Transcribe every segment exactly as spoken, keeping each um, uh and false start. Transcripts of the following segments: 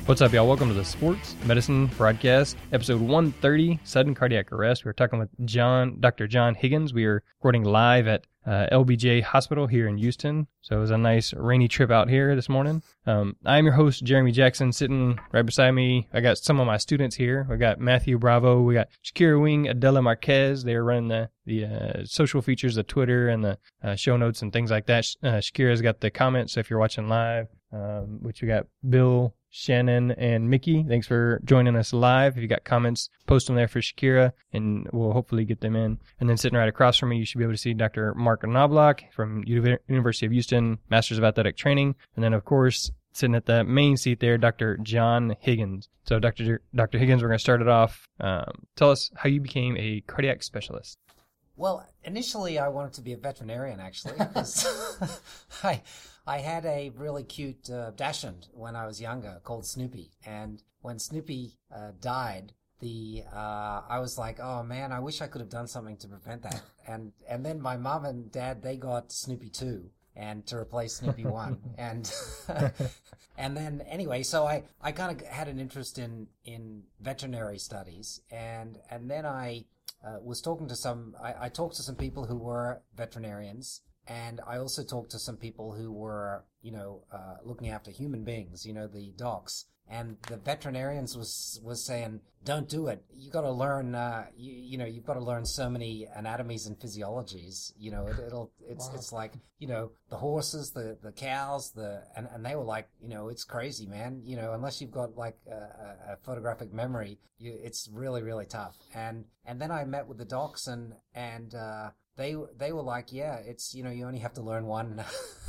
What's up, y'all? Welcome to the Sports Medicine Broadcast, episode one thirty, Sudden Cardiac Arrest. We're talking with John, Doctor John Higgins. We are recording live at uh, L B J Hospital here in Houston. So it was a nice rainy trip out here this morning. Um, I'm your host, Jeremy Jackson, sitting right beside me. I got some of my students here. We got Matthew Bravo. We got Shakira Wing, Adela Marquez. They're running the, the uh, social features, the Twitter and the uh, show notes and things like that. Uh, Shakira's got the comments, so if you're watching live, um, which we got Bill, Shannon, and Mickey. Thanks for joining us live. If you got comments, post them there for Shakira, and we'll hopefully get them in. And then sitting right across from me, you should be able to see Doctor Mark Knobloch from U- University of Houston, Masters of Athletic Training. And then, of course, sitting at the main seat there, Doctor John Higgins. So, Doctor Doctor Higgins, we're going to start it off. Um, tell us how you became a cardiac specialist. Well, initially I wanted to be a veterinarian, actually, because I, I had a really cute uh, Dachshund when I was younger called Snoopy. And when Snoopy uh, died, the uh, I was like, oh, man, I wish I could have done something to prevent that. And and then my mom and dad, they got Snoopy two and to replace Snoopy one. and and then, anyway, so I, I kind of had an interest in, in veterinary studies. And, and then I... Uh, was talking to some, I, I talked to some people who were veterinarians, and I also talked to some people who were, you know, uh, looking after human beings, you know, the docs. And the veterinarians was, was saying, don't do it. You got to learn, uh, you, you know, you've got to learn so many anatomies and physiologies. You know, it, it'll, it's, wow. it's like, you know, the horses, the, the cows, the, and, and they were like, you know, it's crazy, man. You know, unless you've got like a, a photographic memory, you, it's really, really tough. And, and then I met with the docs and, and, uh, They they were like, yeah, it's, you know, you only have to learn one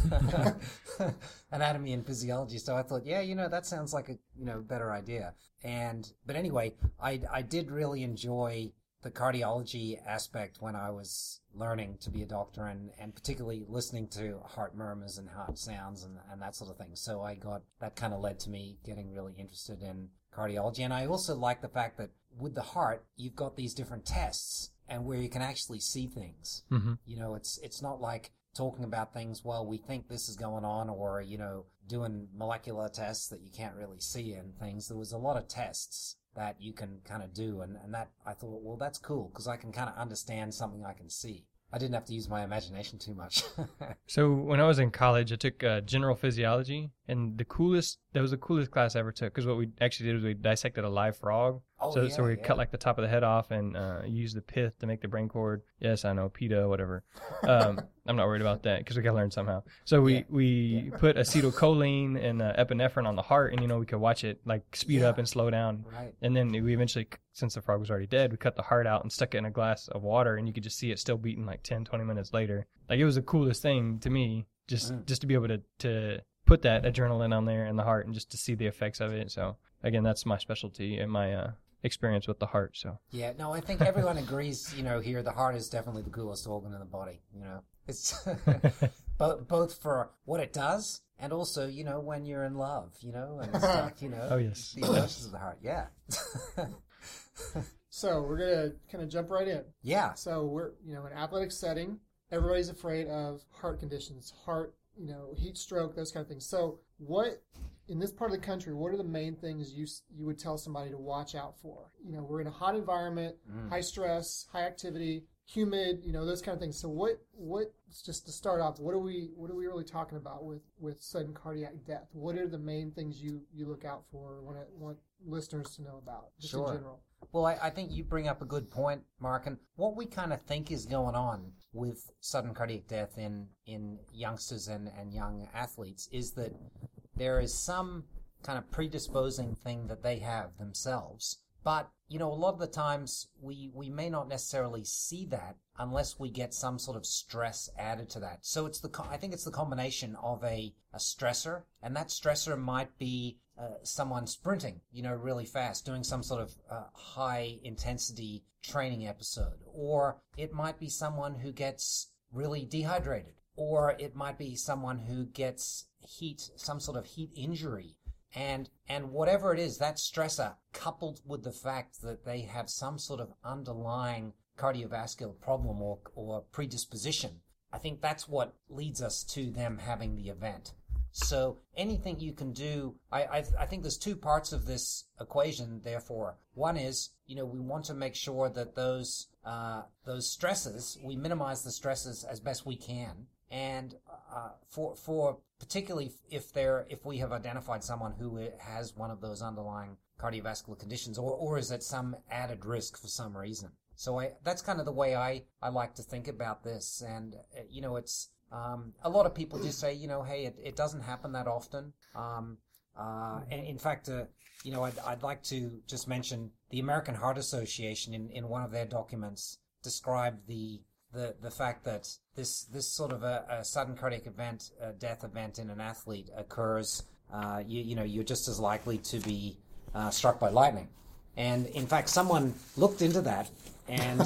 anatomy and physiology. So I thought, yeah, you know, that sounds like a, you know, better idea. And, but anyway, I, I did really enjoy the cardiology aspect when I was learning to be a doctor, and, and particularly listening to heart murmurs and heart sounds and, and that sort of thing. So I got, that kind of led to me getting really interested in cardiology. And I also like the fact that with the heart, you've got these different tests, and where you can actually see things. Mm-hmm. You know, it's it's not like talking about things, well, we think this is going on, or, you know, doing molecular tests that you can't really see and things. There was a lot of tests that you can kind of do, and, and that, I thought, well, that's cool, because I can kind of understand something I can see. I didn't have to use my imagination too much. So when I was in college, I took uh, general physiology, and the coolest, that was the coolest class I ever took, because what we actually did was we dissected a live frog. Oh, so, yeah, so we yeah. cut like the top of the head off and uh, used the pith to make the brain cord. Yes, I know, PETA, whatever. Um, I'm not worried about that because we got to learn somehow. So we, Yeah. we Yeah. put acetylcholine and uh, epinephrine on the heart, and, you know, we could watch it like speed Yeah. up and slow down. Right. And then we eventually, since the frog was already dead, we cut the heart out and stuck it in a glass of water, and you could just see it still beating like ten, twenty minutes later. Like, it was the coolest thing to me, just, Mm. just to be able to, to put that adrenaline on there in the heart and just to see the effects of it. So again, that's my specialty and my uh, experience with the heart. So Yeah, no, I think everyone agrees, you know, here the heart is definitely the coolest organ in the body, you know. It's both both for what it does and also, you know, when you're in love, you know, and stuff, you know. Oh, yes. The emotions of the heart, yeah. So we're going to kind of jump right in. Yeah. So we're, you know, in an athletic setting, everybody's afraid of heart conditions, heart, you know, heat stroke, those kind of things. So what, in this part of the country, what are the main things you you would tell somebody to watch out for? You know, we're in a hot environment, Mm. high stress, high activity, humid, you know, those kind of things. So what, what, just to start off, what are we, what are we really talking about with, with sudden cardiac death? What are the main things you, you look out for or want, to, want listeners to know about, just Sure. in general? Well, I, I think you bring up a good point, Mark, and what we kind of think is going on with sudden cardiac death in, in youngsters and, and young athletes is that there is some kind of predisposing thing that they have themselves. But, you know, a lot of the times we, we may not necessarily see that unless we get some sort of stress added to that. So it's the, co- I think it's the combination of a, a stressor, and that stressor might be uh, someone sprinting, you know, really fast, doing some sort of uh, high intensity training episode, or it might be someone who gets really dehydrated, or it might be someone who gets heat, some sort of heat injury. And and whatever it is, that stressor, coupled with the fact that they have some sort of underlying cardiovascular problem or or predisposition, I think that's what leads us to them having the event. So anything you can do, I, I, I think there's two parts of this equation, therefore. One is, you know, we want to make sure that those, uh, those stresses, we minimize the stresses as best we can. And, uh, for, for particularly if they're, if we have identified someone who has one of those underlying cardiovascular conditions, or, or is at some added risk for some reason. So I, that's kind of the way I, I like to think about this. And, uh, you know, it's, um, a lot of people just say, you know, hey, it, it doesn't happen that often. Um, uh, and in fact, uh, you know, I'd, I'd like to just mention the American Heart Association in, in one of their documents described the, the, the fact that this, this sort of a, a sudden cardiac event, a death event in an athlete occurs, uh, you, you know, you're just as likely to be, uh, struck by lightning. And in fact, someone looked into that and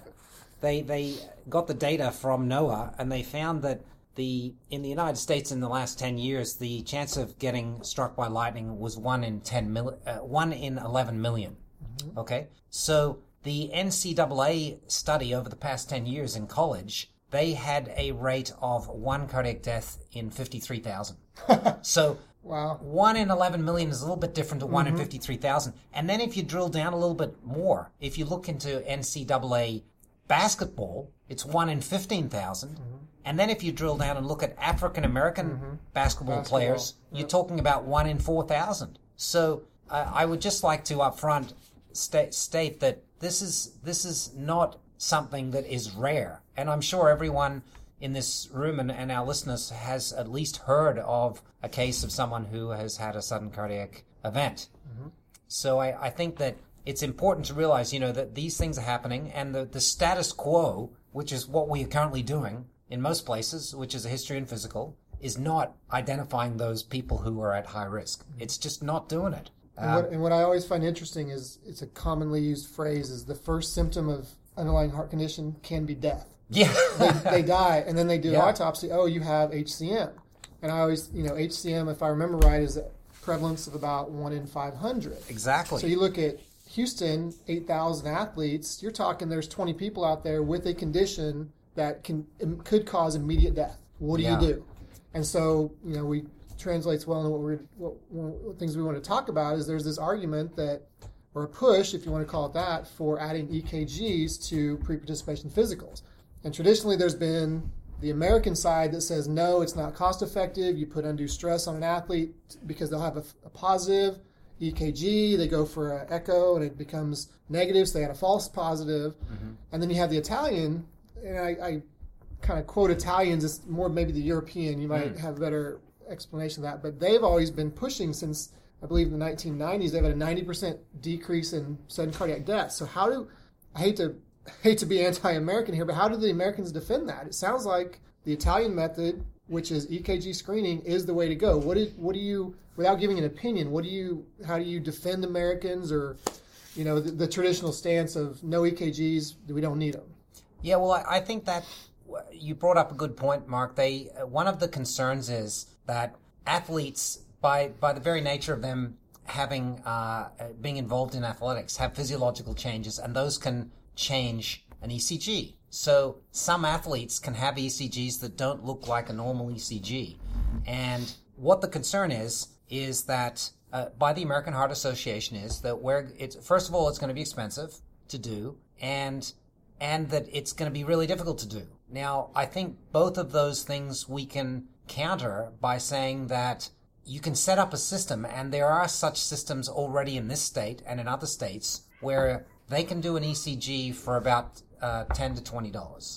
they they got the data from NOAA, and they found that the in the United States in the last ten years, the chance of getting struck by lightning was one in ten mil, uh, one in eleven million. Mm-hmm. Okay, so the N C double A study over the past ten years in college, they had a rate of one cardiac death in fifty-three thousand. So. Wow. one in eleven million is a little bit different to one mm-hmm. in fifty-three thousand. And then if you drill down a little bit more, if you look into N C double A basketball, it's one in fifteen thousand. Mm-hmm. And then if you drill down and look at African American mm-hmm. basketball, basketball players, yep. you're talking about one in four thousand. So uh, I would just like to upfront sta- state that this is this is not something that is rare. And I'm sure everyone in this room and, and our listeners has at least heard of a case of someone who has had a sudden cardiac event. Mm-hmm. So I, I think that it's important to realize, you know, that these things are happening, and the, the status quo, which is what we are currently doing in most places, which is a history and physical, is not identifying those people who are at high risk. Mm-hmm. It's just not doing it. And, uh, what, and what I always find interesting is it's a commonly used phrase is the first symptom of underlying heart condition can be death. Yeah. they, they die, and then they do yeah. an autopsy. Oh, you have H C M. And I always, you know, H C M, if I remember right, is a prevalence of about one in five hundred. Exactly. So you look at Houston, eight thousand athletes, you're talking there's twenty people out there with a condition that can could cause immediate death. What do yeah. you do? And so, you know, we translates well into what we're what, what things we want to talk about is there's this argument that, or a push, if you want to call it that, for adding E K Gs to pre-participation physicals. And traditionally there's been the American side that says, no, it's not cost effective. You put undue stress on an athlete because they'll have a, a positive E K G. They go for an echo and it becomes negative, so they had a false positive. Mm-hmm. And then you have the Italian, and I, I kind of quote Italians, it's more maybe the European. You might mm. have a better explanation of that. But they've always been pushing since, I believe, the nineteen nineties. They've had a ninety percent decrease in sudden cardiac death. So how do, I hate to hate to be anti-American here, but how do the Americans defend that? It sounds like the Italian method, which is E K G screening, is the way to go. What do, what do you, without giving an opinion, what do you, how do you defend Americans, or, you know, the, the traditional stance of no E K Gs, we don't need them? Yeah, well, I, I think that you brought up a good point, Mark. They uh, one of the concerns is that athletes, by by the very nature of them having uh, being involved in athletics, have physiological changes, and those can change an E C G. So some athletes can have E C Gs that don't look like a normal E C G. And what the concern is, is that uh, by the American Heart Association is that where it's, first of all, it's going to be expensive to do, and and that it's going to be really difficult to do. Now, I think both of those things we can counter by saying that you can set up a system, and there are such systems already in this state and in other states where they can do an E C G for about uh, ten to twenty dollars.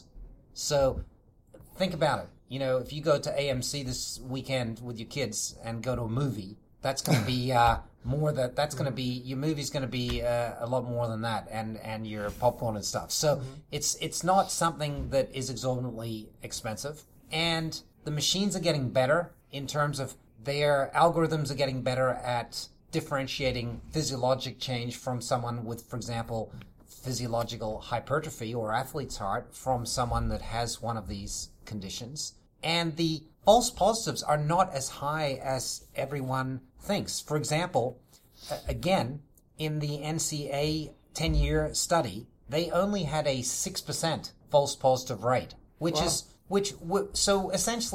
So think about it. You know, if you go to A M C this weekend with your kids and go to a movie, that's going to be uh, more that that's going to be, your movie's going to be uh, a lot more than that, and, and your popcorn and stuff. So mm-hmm. it's it's not something that is exorbitantly expensive. And the machines are getting better in terms of their algorithms are getting better at differentiating physiologic change from someone with, for example, physiological hypertrophy or athlete's heart from someone that has one of these conditions. And the false positives are not as high as everyone thinks. For example, again, in the N C A A ten-year study, they only had a six percent false positive rate, which wow. is, which, so essentially,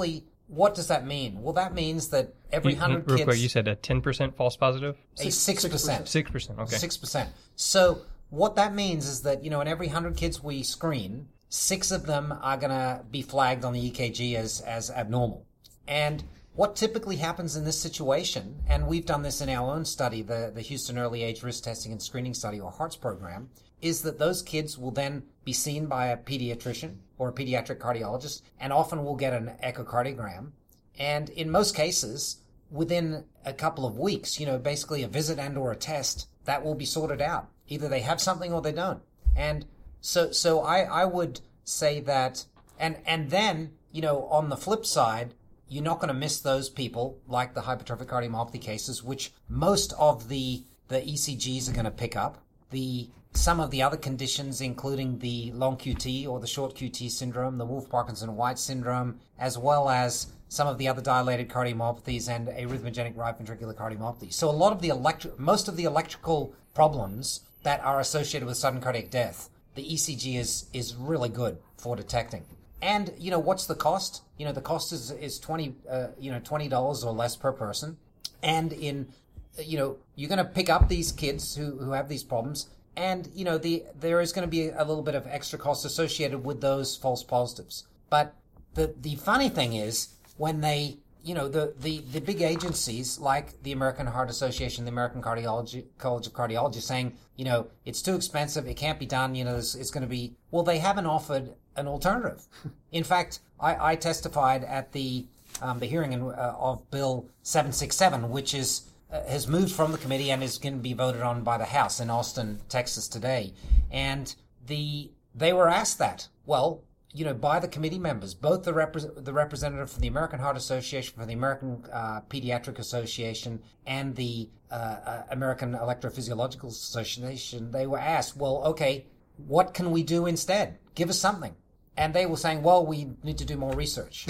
what does that mean? Well, that means that every You- hundred Real kids, quick, you said a ten percent false positive? a six percent. six percent, okay. Six percent. So what that means is that, you know, in every hundred kids we screen, six of them are going to be flagged on the E K G as, as abnormal. And what typically happens in this situation, and we've done this in our own study, the, the Houston Early Age Risk Testing and Screening Study, or HEARTS program, is that those kids will then be seen by a pediatrician or a pediatric cardiologist, and often will get an echocardiogram. And in most cases, within a couple of weeks, you know, basically a visit and or a test, that will be sorted out. Either they have something or they don't. And so so I, I would say that, and, and then, you know, on the flip side, you're not going to miss those people like the hypertrophic cardiomyopathy cases, which most of the, the E C Gs are going to pick up. The Some of the other conditions, including the long Q T or the short Q T syndrome, the Wolff-Parkinson-White syndrome, as well as some of the other dilated cardiomyopathies and arrhythmogenic right ventricular cardiomyopathy. So a lot of the electric, most of the electrical problems that are associated with sudden cardiac death, the E C G is is really good for detecting. And you know, what's the cost? You know, the cost is is twenty uh, you know twenty dollars or less per person. And in you know, you're going to pick up these kids who who have these problems. And, you know, the there is going to be a little bit of extra cost associated with those false positives. But the the funny thing is, when they, you know, the, the, the big agencies like the American Heart Association, the American Cardiology College of Cardiology, saying, you know, it's too expensive, it can't be done, you know, it's, it's going to be, well, they haven't offered an alternative. In fact, I, I testified at the um, the hearing in, uh, of Bill seven sixty-seven, which is Uh, has moved from the committee and is going to be voted on by the House in Austin, Texas today. And the they were asked that, well, you know, by the committee members, both the, repre- the representative from the American Heart Association, from the American uh, Pediatric Association, and the uh, uh, American Electrophysiological Association, they were asked, well, okay, what can we do instead? Give us something. And they were saying, well, we need to do more research.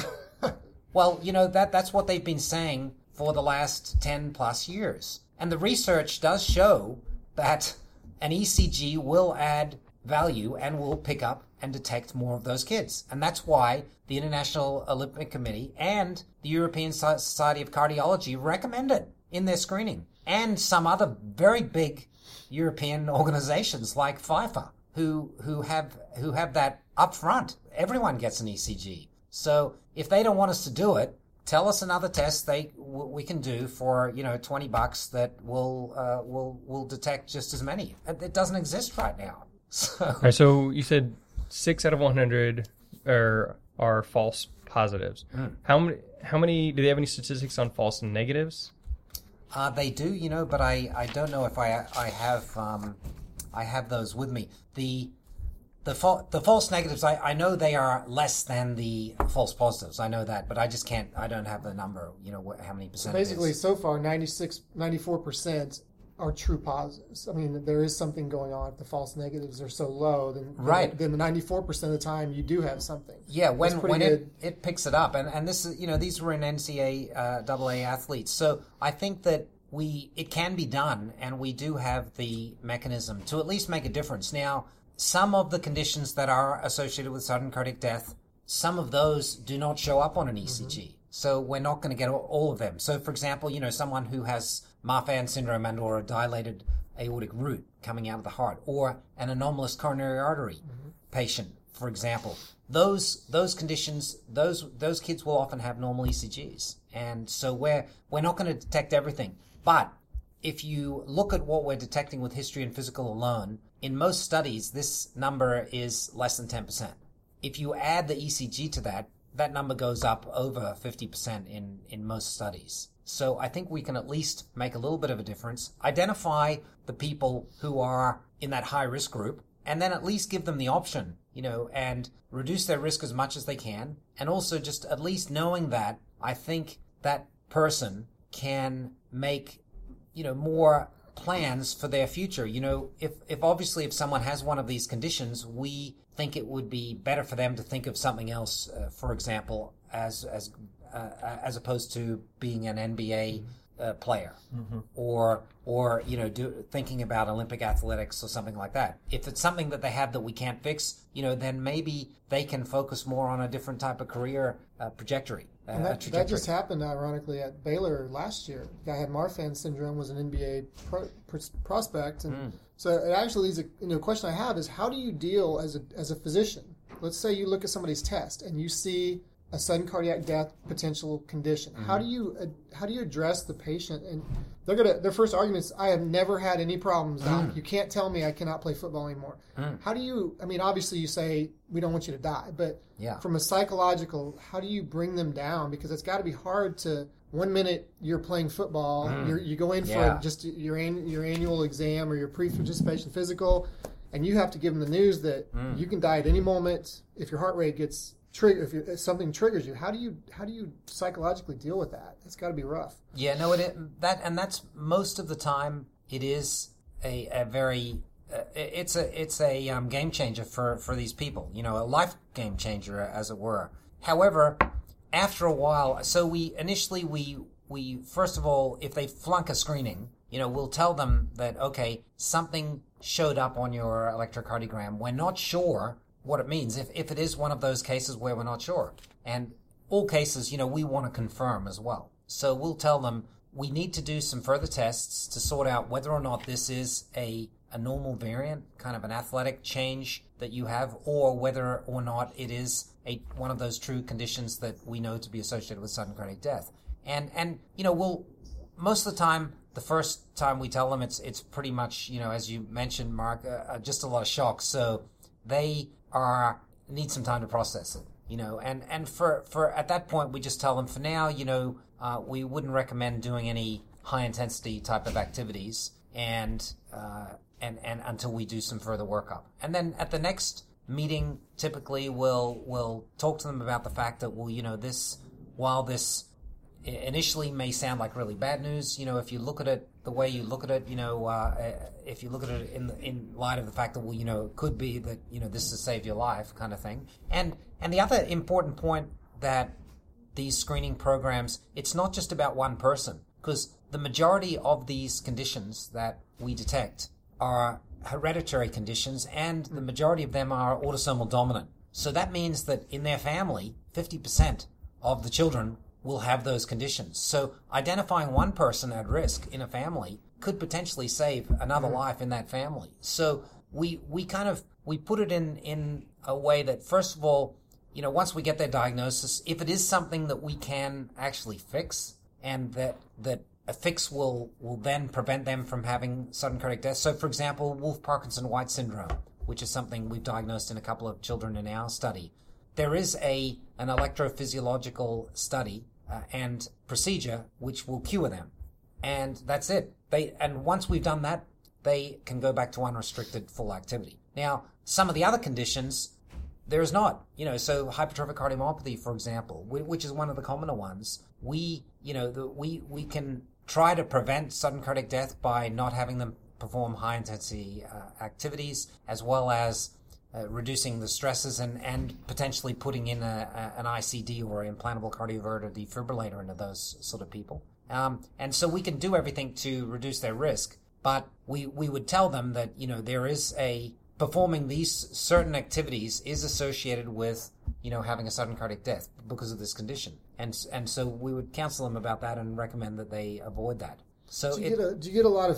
Well, you know, that that's what they've been saying for the last ten plus years. And the research does show that an E C G will add value and will pick up and detect more of those kids. And that's why the International Olympic Committee and the European Society of Cardiology recommend it in their screening. And some other very big European organizations like FIFA who who have who have that up front. Everyone gets an E C G. So if they don't want us to do it, tell us another test they w- we can do for, you know, twenty bucks that will uh, will will detect just as many. It doesn't exist right now. So, All right, so you said six out of one hundred are are false positives. Mm. How many? How many? Do they have any statistics on false negatives? uh, they do, you know, but I, I don't know if I I have um, I have those with me. The The, fa- the false negatives, I, I know they are less than the false positives. I know that, but I just can't, I don't have the number, you know, what, how many percent Basically, it is. so far, ninety-six, ninety-four percent are true positives. I mean, there is something going on. If the false negatives are so low, then Right. then the ninety-four percent of the time you do have something. Yeah, when That's pretty when it, good. it picks it up, and and this is, you know, these were in N C A A uh, double A athletes, so I think that we it can be done, and we do have the mechanism to at least make a difference. Now, some of the conditions that are associated with sudden cardiac death, some of those do not show up on an E C G. Mm-hmm. So we're not going to get all of them. So, for example, you know, someone who has Marfan syndrome and or a dilated aortic root coming out of the heart, or an anomalous coronary artery mm-hmm. patient, for example, those those conditions, those those kids will often have normal E C Gs. And so we're we're not going to detect everything. But if you look at what we're detecting with history and physical alone, in most studies, this number is less than ten percent. If you add the E C G to that, that number goes up over fifty percent in, in most studies. So I think we can at least make a little bit of a difference, identify the people who are in that high-risk group, and then at least give them the option, you know, and reduce their risk as much as they can. And also just at least knowing that, I think that person can make, you know, more plans for their future. You know, if, if obviously if someone has one of these conditions, we think it would be better for them to think of something else, uh, for example, as as uh, as opposed to being an N B A uh, player, Mm-hmm. or or you know, do, thinking about Olympic athletics or something like that. If it's something that they have that we can't fix, you know, then maybe they can focus more on a different type of career uh, trajectory. Uh, And that, trajectory. that just happened, ironically, at Baylor last year. The guy had Marfan syndrome, was an N B A pro, pros- prospect, and Mm. so it actually leads a you know question I have is how do you deal as a as a physician? Let's say you look at somebody's test and you see a sudden cardiac death potential condition. Mm-hmm. How do you uh, how do you address the patient? And they're gonna their first argument is, I have never had any problems, doc. Mm. You can't tell me I cannot play football anymore. Mm. How do you? I mean, obviously you say we don't want you to die, but Yeah. from a psychological, how do you bring them down? Because it's got to be hard to. One minute you're playing football, Mm. you're, you go in for Yeah. just your an, your annual exam or your pre-participation physical, and you have to give them the news that Mm. you can die at any moment if your heart rate gets trigger if, you, if something triggers you. How do you how do you psychologically deal with that? It's got to be rough. Yeah, no, it that and that's most of the time. It is a, a very uh, it's a it's a um, game changer for for these people. You know, a life game changer, as it were. However, after a while, so we initially we we first of all, if they flunk a screening, you know, we'll tell them that okay, something showed up on your electrocardiogram. We're not sure what it means. If if it is one of those cases where we're not sure, and all cases, you know, we want to confirm as well. So we'll tell them we need to do some further tests to sort out whether or not this is a, a normal variant, kind of an athletic change that you have, or whether or not it is a one of those true conditions that we know to be associated with sudden cardiac death. And, and you know, we'll, most of the time, the first time we tell them, it's it's pretty much, you know, as you mentioned, Mark, uh, just a lot of shock. So they are need some time to process it. You know, and, and for, for at that point, we just tell them for now, you know, uh, we wouldn't recommend doing any high intensity type of activities and, uh, and, and until we do some further workup. And then at the next meeting, typically we'll, we'll talk to them about the fact that, well, you know, this, while this initially may sound like really bad news, you know, if you look at it the way you look at it, you know, uh, if you look at it in in light of the fact that, well, you know, it could be that, you know, this has saved your life kind of thing. And and the other important point that these screening programs, it's not just about one person, because the majority of these conditions that we detect are hereditary conditions, and the majority of them are autosomal dominant. So that means that in their family, fifty percent of the children will have those conditions. So identifying one person at risk in a family could potentially save another mm-hmm. life in that family. So we we kind of we put it in in a way that, first of all, you know, once we get their diagnosis, if it is something that we can actually fix, and that that a fix will will then prevent them from having sudden cardiac death. So, for example, Wolff-Parkinson-White syndrome, which is something we've diagnosed in a couple of children in our study. There is a an electrophysiological study uh, and procedure which will cure them, and that's it. They and once we've done that, they can go back to unrestricted full activity. Now, some of the other conditions, there is not. You know, so hypertrophic cardiomyopathy, for example, which is one of the commoner ones. We, you know, the, we we can try to prevent sudden cardiac death by not having them perform high intensity uh, activities, as well as Uh, reducing the stresses and, and potentially putting in a, a, an I C D or implantable cardioverter defibrillator into those sort of people. Um, and so we can do everything to reduce their risk, but we, we would tell them that, you know, there is a, performing these certain activities is associated with, you know, having a sudden cardiac death because of this condition. And, and so we would counsel them about that and recommend that they avoid that. So do you, it, get, a, do you get a lot of...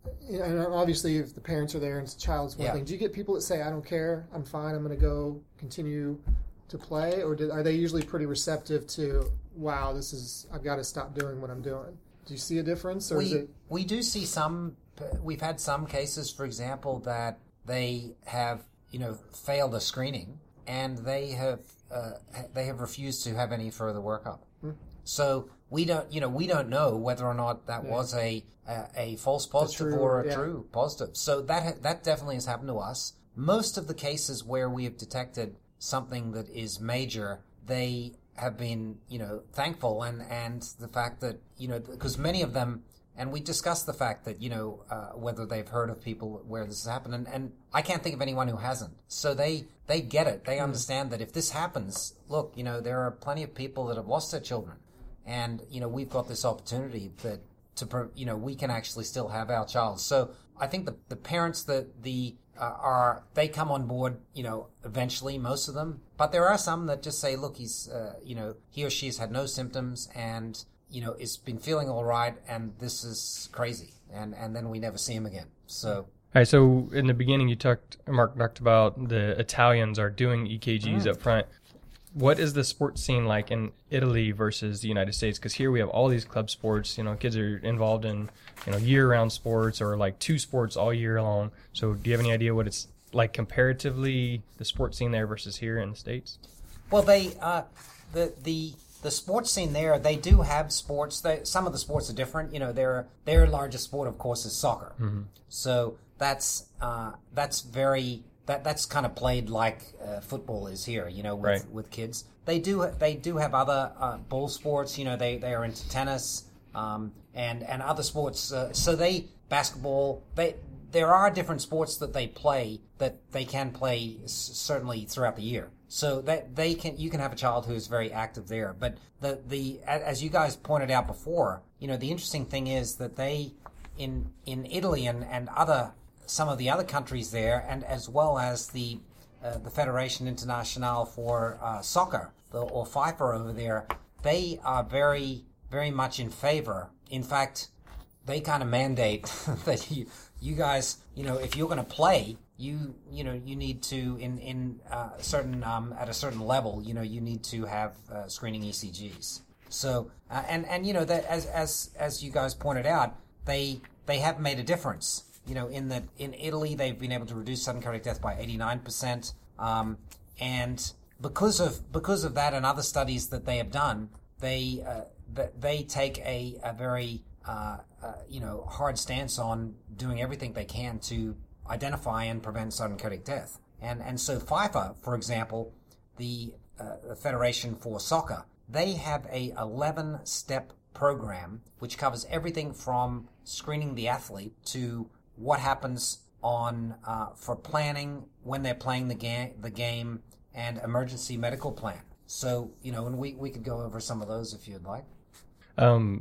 And obviously, if the parents are there and it's a child's one yeah. thing, do you get people that say, I don't care, I'm fine, I'm going to go continue to play? Or do, are they usually pretty receptive to, wow, this is, I've got to stop doing what I'm doing? Do you see a difference? Or we, is it... we do see some, we've had some cases, for example, that they have, you know, failed a screening and they have, uh, they have refused to have any further workup. Hmm. So we don't, you know, we don't know whether or not that yeah. was a, a a false positive true, or a yeah. true positive. So that ha- that definitely has happened to us. Most of the cases where we have detected something that is major, they have been, you know, thankful, and and the fact that, you know, because many of them, and we discussed the fact that, you know, uh, whether they've heard of people where this has happened, and, and I can't think of anyone who hasn't. So they they get it. They understand that if this happens, look, you know, there are plenty of people that have lost their children. And, you know, we've got this opportunity that to pro- you know we can actually still have our child. So I think the the parents that the uh, are they come on board, you know, eventually, most of them. But there are some that just say, look, he's uh, you know he or she has had no symptoms and you know is been feeling all right, and this is crazy, and and then we never see him again. So. All right, so in the beginning, you talked, Mark talked about the Italians are doing E K Gs mm. up front. What is the sports scene like in Italy versus the United States? Because here we have all these club sports. You know, kids are involved in, you know, year-round sports or like two sports all year long. So do you have any idea what it's like comparatively, the sports scene there versus here in the States? Well, they uh, the the the sports scene there, they do have sports. They, some of the sports are different. You know, their their largest sport, of course, is soccer. Mm-hmm. So that's uh, that's very that that's kind of played like uh, football is here. You know, with right. with kids. They do they do have other uh, ball sports. You know, they, they are into tennis um, and and other sports. Uh, so they basketball. They there are different sports that they play that they can play s- certainly throughout the year. So that they can you can have a child who is very active there. But the the as you guys pointed out before, you know, the interesting thing is that they in in Italy and, and other some of the other countries there, and as well as the uh, the Federation Internationale for uh, Soccer, the, or FIFA over there, they are very, very much in favor. In fact, they kind of mandate that you you guys, you know, if you're going to play, you you know you need to in in uh, certain um, at a certain level, you know, you need to have uh, screening E C Gs. So uh, and and you know that as as as you guys pointed out, they they have made a difference. You know, in that in Italy they've been able to reduce sudden cardiac death by eighty-nine percent, um, and because of because of that and other studies that they have done, they uh, they take a a very uh, uh, you know hard stance on doing everything they can to identify and prevent sudden cardiac death. And and so FIFA, for example, the, uh, the Federation for Soccer, they have a eleven-step program which covers everything from screening the athlete to what happens on uh, for planning when they're playing the game, the game, and emergency medical plan. So you know, and we we could go over some of those if you'd like. Um,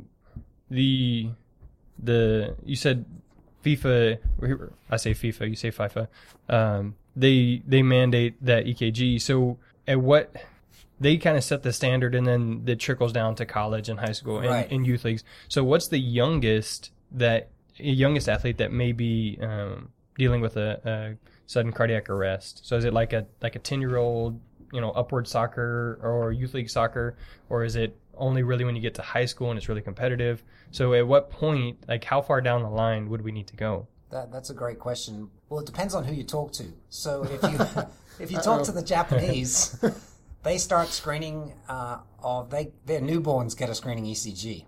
the the you said FIFA. I say FIFA. You say FIFA. Um, they they mandate that E K G. So at what they kind of set the standard, and then it trickles down to college and high school and, right. and youth leagues. So what's the youngest that youngest athlete that may be um, dealing with a, a sudden cardiac arrest? So is it like a like a ten year old, you know, upward soccer or youth league soccer, or is it only really when you get to high school and it's really competitive? So at what point, like how far down the line would we need to go? That that's a great question. Well, it depends on who you talk to. So if you if you talk to the Japanese, they start screening uh, of they their newborns get a screening E C G.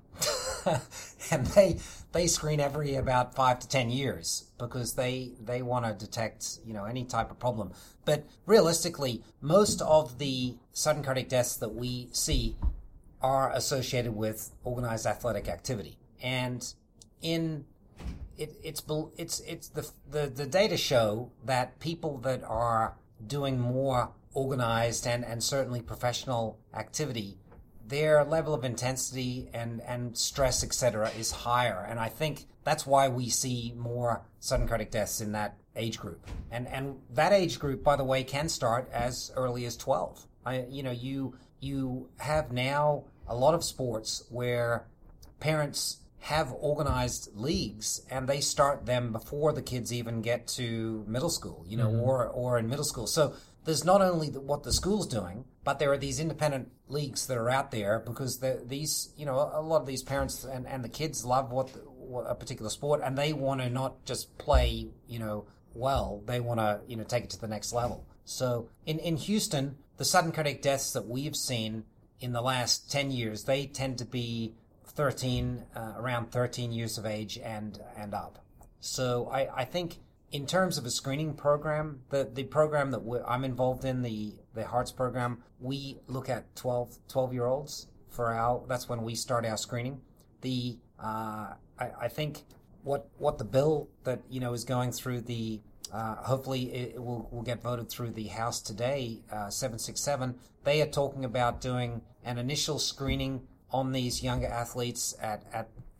And they they screen every about five to ten years because they they want to detect you know any type of problem. But realistically, most of the sudden cardiac deaths that we see are associated with organized athletic activity, and in it it's it's it's the the the data show that people that are doing more organized and and certainly professional activity, their level of intensity and, and stress, et cetera, is higher. And I think that's why we see more sudden cardiac deaths in that age group. And and that age group, by the way, can start as early as twelve. I, you know, you you have now a lot of sports where parents have organized leagues and they start them before the kids even get to middle school, you know, mm-hmm. or or in middle school. So there's not only the, what the school's doing, but there are these independent leagues that are out there because these, you know, a lot of these parents and, and the kids love what, the, what a particular sport, and they want to not just play, you know, well, they want to, you know, take it to the next level. So in, in Houston, the sudden cardiac deaths that we've seen in the last ten years, they tend to be thirteen, uh, around thirteen years of age and, and up. So I, I think in terms of a screening program, the, the program that we're, I'm involved in, the, the HEARTS program, we look at twelve, twelve-year-olds for our, that's when we start our screening. The, uh, I, I think what, what the bill that, you know, is going through the, uh, hopefully it will, will get voted through the House today, uh, seven sixty-seven, they are talking about doing an initial screening on these younger athletes at, at,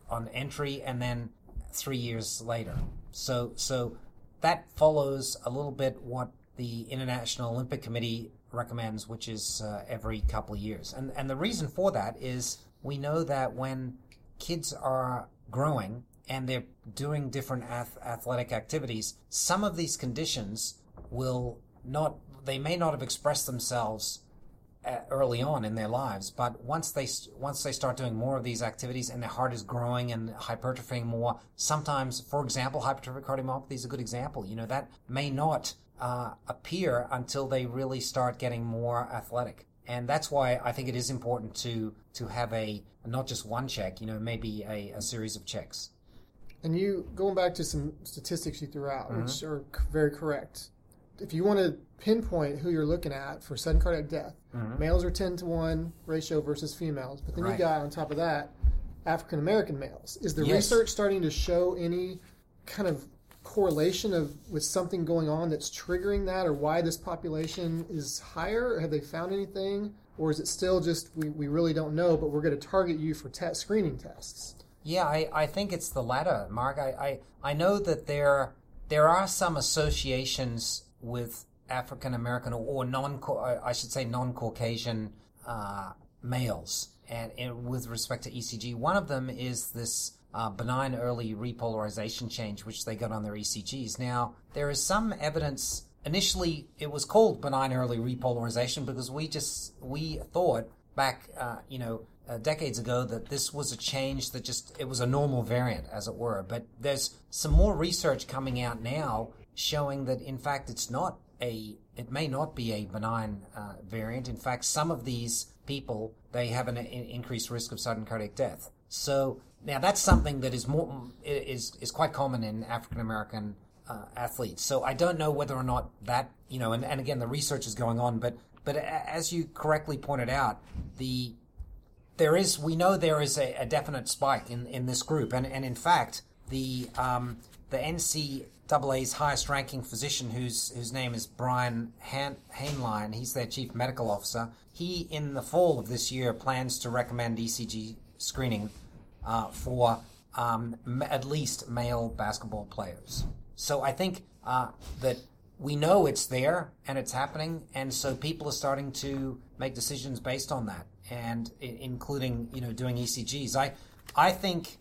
on entry and then three years later. So so that follows a little bit what the International Olympic Committee recommends, which is uh, every couple of years. And and the reason for that is we know that when kids are growing and they're doing different ath- athletic activities, some of these conditions will not, they may not have expressed themselves uh, early on in their lives, but once they once they start doing more of these activities and their heart is growing and hypertrophying more, sometimes, for example, hypertrophic cardiomyopathy is a good example. You know, that may not uh, appear until they really start getting more athletic. And that's why I think it is important to to have a, not just one check, you know, maybe a, a series of checks. And you, going back to some statistics you threw out, Mm-hmm. which are c- very correct. If you want to pinpoint who you're looking at for sudden cardiac death, Mm-hmm. males are ten to one ratio versus females. But then Right. you got, on top of that, African American males. Is the Yes. research starting to show any kind of correlation of with something going on that's triggering that, or why this population is higher? Or have they found anything? Or is it still just, we, we really don't know, but we're going to target you for te- screening tests? Yeah, I, I think it's the latter, Mark. I, I, I know that there there are some associations with African American or, or non I should say non Caucasian uh, males, and, and with respect to E C G, one of them is this uh, benign early repolarization change, which they got on their E C Gs. Now there is some evidence. Initially, it was called benign early repolarization because we just we thought back, uh, you know. Uh, decades ago that this was a change that just, it was a normal variant, as it were. But there's some more research coming out now showing that, in fact, it's not a, it may not be a benign uh, variant. In fact, some of these people, they have an in- increased risk of sudden cardiac death. So now that's something that is more, is, is quite common in African American uh, athletes. So I don't know whether or not that, you know, and, and again, the research is going on, but, but as you correctly pointed out, the, There is, we know there is a, a definite spike in, in this group, and, and in fact, the um, the N C double A's highest ranking physician, whose whose name is Brian Han, Hainline, he's their chief medical officer. He, in the fall of this year, plans to recommend E C G screening uh, for um, m- at least male basketball players. So I think uh, that we know it's there and it's happening, and so people are starting to make decisions based on that, and I- including, you know, doing E C Gs. I I think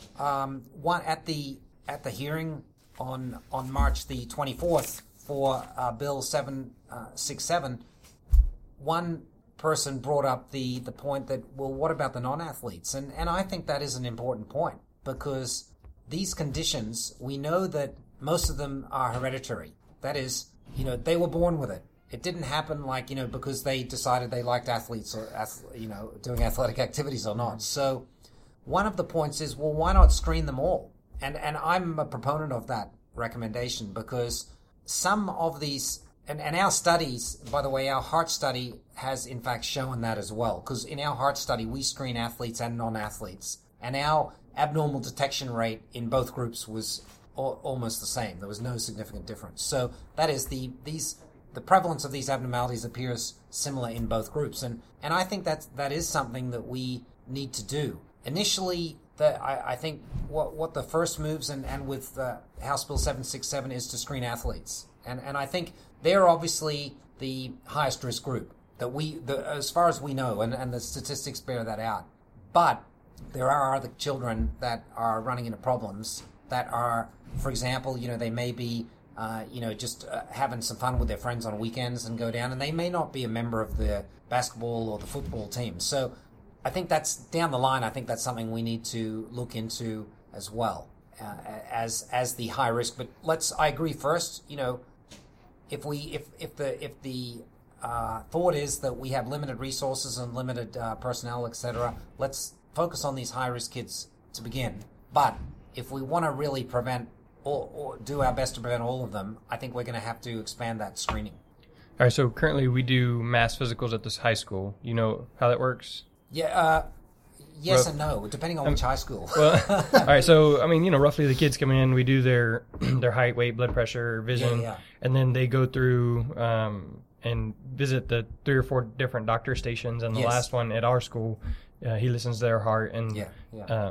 um, one at the at the hearing on on March the twenty-fourth for uh, Bill seven sixty-seven, one person brought up the the point that, well, what about the non-athletes? And and I think that is an important point, because these conditions, we know that most of them are hereditary. That is, you know, they were born with it. It didn't happen like, you know, because they decided they liked athletes or, you know, doing athletic activities or not. So one of the points is, well, why not screen them all? And and I'm a proponent of that recommendation, because some of these, and, and our studies, by the way, our heart study has in fact shown that as well. Because in our heart study, we screen athletes and non-athletes. And our abnormal detection rate in both groups was al- almost the same. There was no significant difference. So that is the, these, the prevalence of these abnormalities appears similar in both groups. And, and I think that that is something that we need to do. Initially, the, I, I think what what the first moves and, and with uh, House Bill seven sixty-seven is to screen athletes. And and I think they're obviously the highest risk group that we, the, as far as we know, and, and the statistics bear that out. But there are other children that are running into problems that are, for example, you know, they may be, uh, you know, just uh, having some fun with their friends on weekends and go down, and they may not be a member of the basketball or the football team. So I think that's down the line. I think that's something we need to look into as well, uh, as as the high risk. But let's. I agree. First, you know, if we if if the if the uh, thought is that we have limited resources and limited uh, personnel, et cetera, let's focus on these high risk kids to begin. But if we want to really prevent or, or do our best to prevent all of them, I think we're going to have to expand that screening. All right. So currently we do mass physicals at this high school. You know how that works? Yeah, uh, yes Well, and no, depending on which high school. Well, all right. So I mean, you know, roughly the kids come in, we do their their height, weight, blood pressure, vision, Yeah, yeah. and then they go through um, and visit the three or four different doctor stations. And the Yes. last one at our school, uh, he listens to their heart, and Yeah, yeah. Um,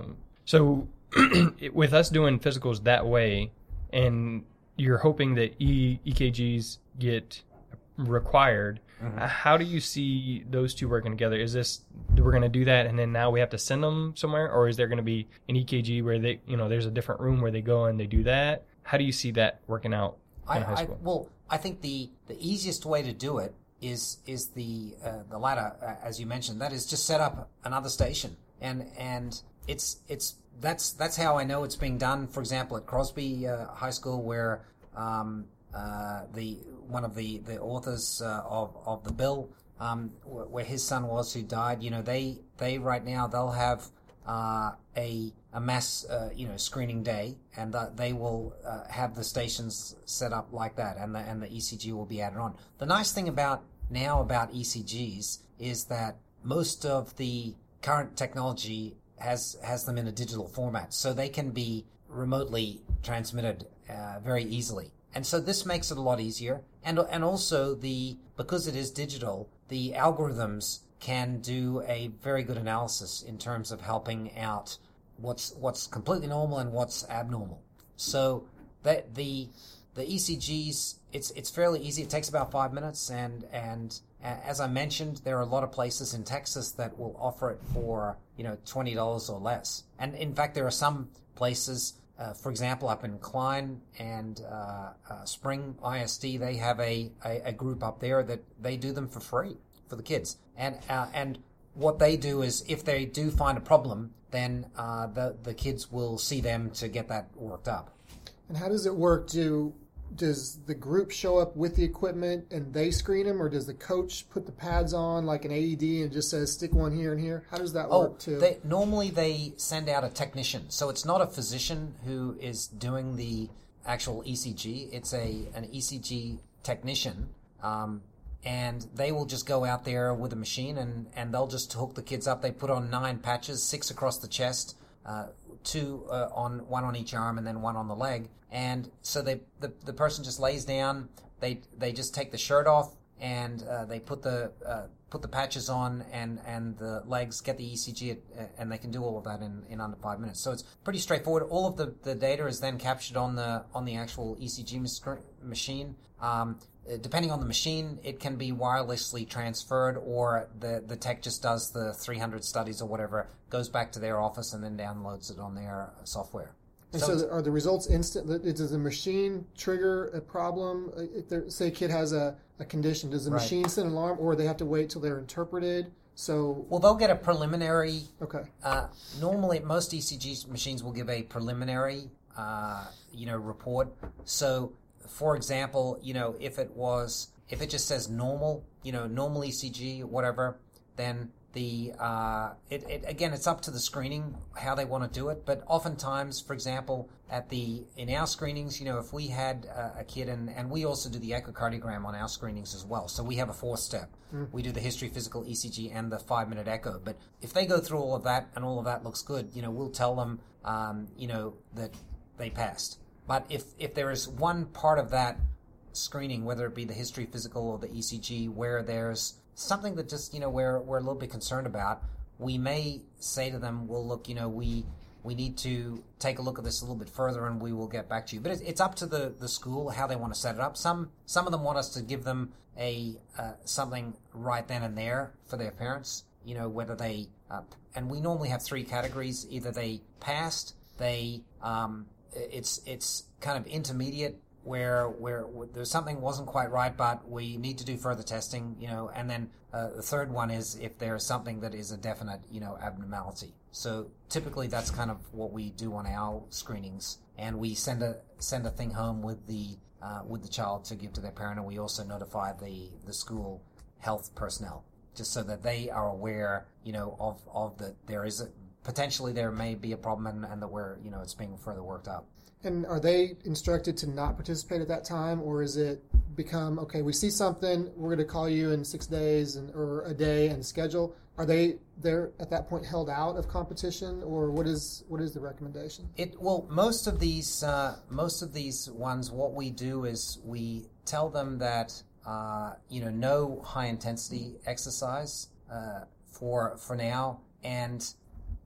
So with us doing physicals that way, and you're hoping that e- EKGs get required, mm-hmm. how do you see those two working together? Is this, we're going to do that and then now we have to send them somewhere, or is there going to be an E K G where they, you know, there's a different room where they go and they do that? How do you see that working out in I, high school? I, well, I think the, the easiest way to do it is is the uh, the latter, uh, as you mentioned. That is, just set up another station, and and it's it's that's that's how I know it's being done. For example, at Crosby uh, High School, where um, uh, the one of the the authors uh, of of the bill, um, where his son was who died, you know, they they right now they'll have uh, a a mass uh, you know screening day, and uh, they will uh, have the stations set up like that, and the and the E C G will be added on. The nice thing about now about E C Gs is that most of the current technology has has them in a digital format, so they can be remotely transmitted uh, very easily. And so this makes it a lot easier. And and also, the because it is digital, the algorithms can do a very good analysis in terms of helping out what's what's completely normal and what's abnormal. So that the the E C Gs, it's it's fairly easy. It takes about five minutes, and and as I mentioned, there are a lot of places in Texas that will offer it for, you know, twenty dollars or less. And in fact, there are some places, uh, for example, up in Klein and uh, uh, Spring I S D, they have a, a, a group up there that they do them for free for the kids. And uh, and what they do is, if they do find a problem, then uh, the the kids will see them to get that worked up. And how does it work? Do does the group show up with the equipment and they screen them, or does the coach put the pads on like an A E D and just says stick one here and here? How does that oh, work too? They, normally they send out a technician, so it's not a physician who is doing the actual E C G. It's a an E C G technician, um, and they will just go out there with a machine and and they'll just hook the kids up. They put on nine patches, six across the chest, uh, two uh, on one on each arm, and then one on the leg. And so they the, the person just lays down. They they just take the shirt off, and uh, they put the uh, put the patches on and, and the legs, get the E C G, at, and they can do all of that in, in under five minutes. So it's pretty straightforward. All of the, the data is then captured on the on the actual E C G machine. Um, depending on the machine, it can be wirelessly transferred, or the, the tech just does the three hundred studies or whatever, goes back to their office and then downloads it on their software. And so, so are the results instant? Does the machine trigger a problem? If there, say a kid has a, a condition, does the right. machine send an alarm, or they have to wait till they're interpreted? So well, they'll get a preliminary. Okay. Uh, normally, most E C G machines will give a preliminary, uh, you know, report. So, for example, you know, if it was, if it just says normal, you know, normal E C G, whatever, then the uh, it, it again, it's up to the screening how they want to do it. But oftentimes, for example, at the in our screenings, you know, if we had a, a kid, and, and we also do the echocardiogram on our screenings as well. So we have a four step. Mm. We do the history, physical, E C G, and the five minute echo. But if they go through all of that and all of that looks good, you know, we'll tell them, um, you know, that they passed. But if if there is one part of that screening, whether it be the history, physical, or the E C G, where there's something that just, you know, we're we're a little bit concerned about, we may say to them, well, look, you know, we we need to take a look at this a little bit further, and we will get back to you. But it's, it's up to the, the school how they want to set it up. Some some of them want us to give them a uh, something right then and there for their parents, you know, whether they uh, and we normally have three categories: either they passed, they um, it's it's kind of intermediate, where where there's something wasn't quite right, but we need to do further testing, you know, and then uh, the third one is if there's something that is a definite, you know, abnormality. So typically that's kind of what we do on our screenings, and we send a send a thing home with the uh, with the child to give to their parent, and we also notify the the school health personnel just so that they are aware, you know, of of that there is a, potentially there may be a problem, and, and that we're, you know, it's being further worked up. And are they instructed to not participate at that time, or is it become, okay, we see something, we're going to call you in six days and or a day and schedule? Are they they're at that point held out of competition, or what is what is the recommendation? It well, most of these uh, most of these ones, what we do is we tell them that uh, you know no high intensity exercise uh, for for now, and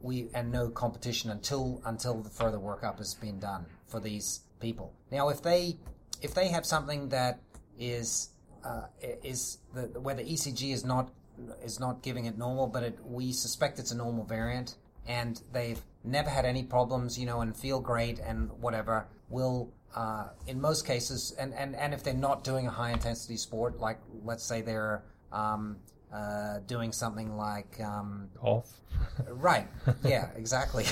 we and no competition until until the further workup has been done for these people. Now, if they if they have something that is uh, is the, where the E C G is not is not giving it normal, but it, we suspect it's a normal variant, and they've never had any problems, you know, and feel great and whatever, will uh, in most cases, and, and, and if they're not doing a high intensity sport, like let's say they're um, uh, doing something like um, golf. Right. Yeah. Exactly.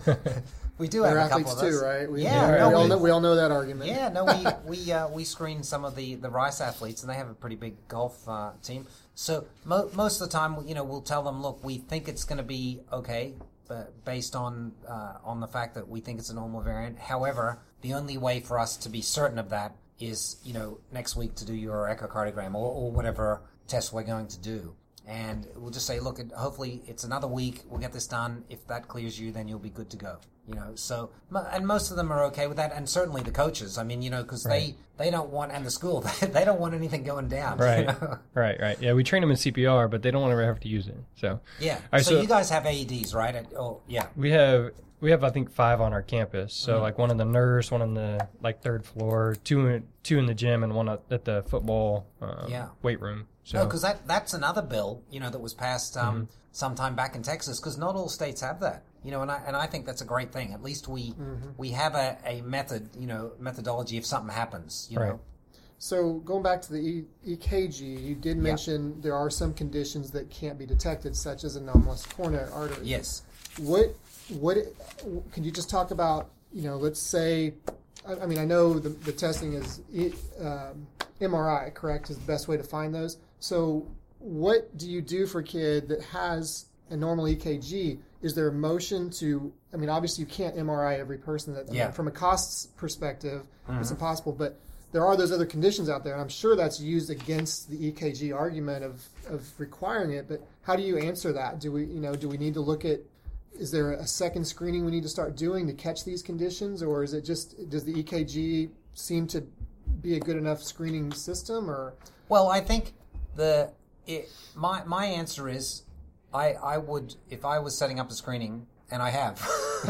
We do They're have a athletes couple of those. too, right? We, Yeah, we, no, all we- know, we all know that argument. Yeah, no, we we uh, we screen some of the, the Rice athletes, and they have a pretty big golf uh, team. So mo- most of the time, you know, we'll tell them, look, we think it's going to be okay, but based on uh, on the fact that we think it's a normal variant. However, the only way for us to be certain of that is, you know, next week to do your echocardiogram or, or whatever test we're going to do. And we'll just say, look, hopefully it's another week. We'll get this done. If that clears you, then you'll be good to go. You know, so, and most of them are okay with that. And certainly the coaches, I mean, you know, because Right. they, they don't want, and the school, they don't want anything going down. Right. You know? Right, right. Yeah, we train them in C P R, but they don't want to ever have to use it. So Yeah. right, so, so- you guys have A E Ds, right? At, oh, yeah. we have we have I think five on our campus. So Mhm. like one on the nurse, one on the like third floor, two in, two in the gym, and one at at the football um, Yeah. weight room. So No, because that, that's another bill, you know, that was passed um, Mm-hmm. sometime back in Texas, because not all states have that. You know, and I and I think that's a great thing. At least we Mm-hmm. we have a, a method, you know, methodology if something happens, you Right. know. So going back to the e- EKG, you did mention there are some conditions that can't be detected, such as anomalous coronary artery. Yes. What what can you just talk about? You know, let's say, I, I mean, I know the, the testing is e- um, M R I, correct, is the best way to find those. So what do you do for a kid that has a normal E K G? Is there a motion to? I mean, obviously you can't M R I every person. That I Yeah. mean, from a costs perspective, Mm-hmm. it's impossible. But there are those other conditions out there, and I'm sure that's used against the E K G argument of, of requiring it. But how do you answer that? Do we, you know, do we need to look at? Is there a second screening we need to start doing to catch these conditions, or is it just does the E K G seem to be a good enough screening system? Or Well, I think the it, my my answer is I I would, if I was setting up a screening, and I have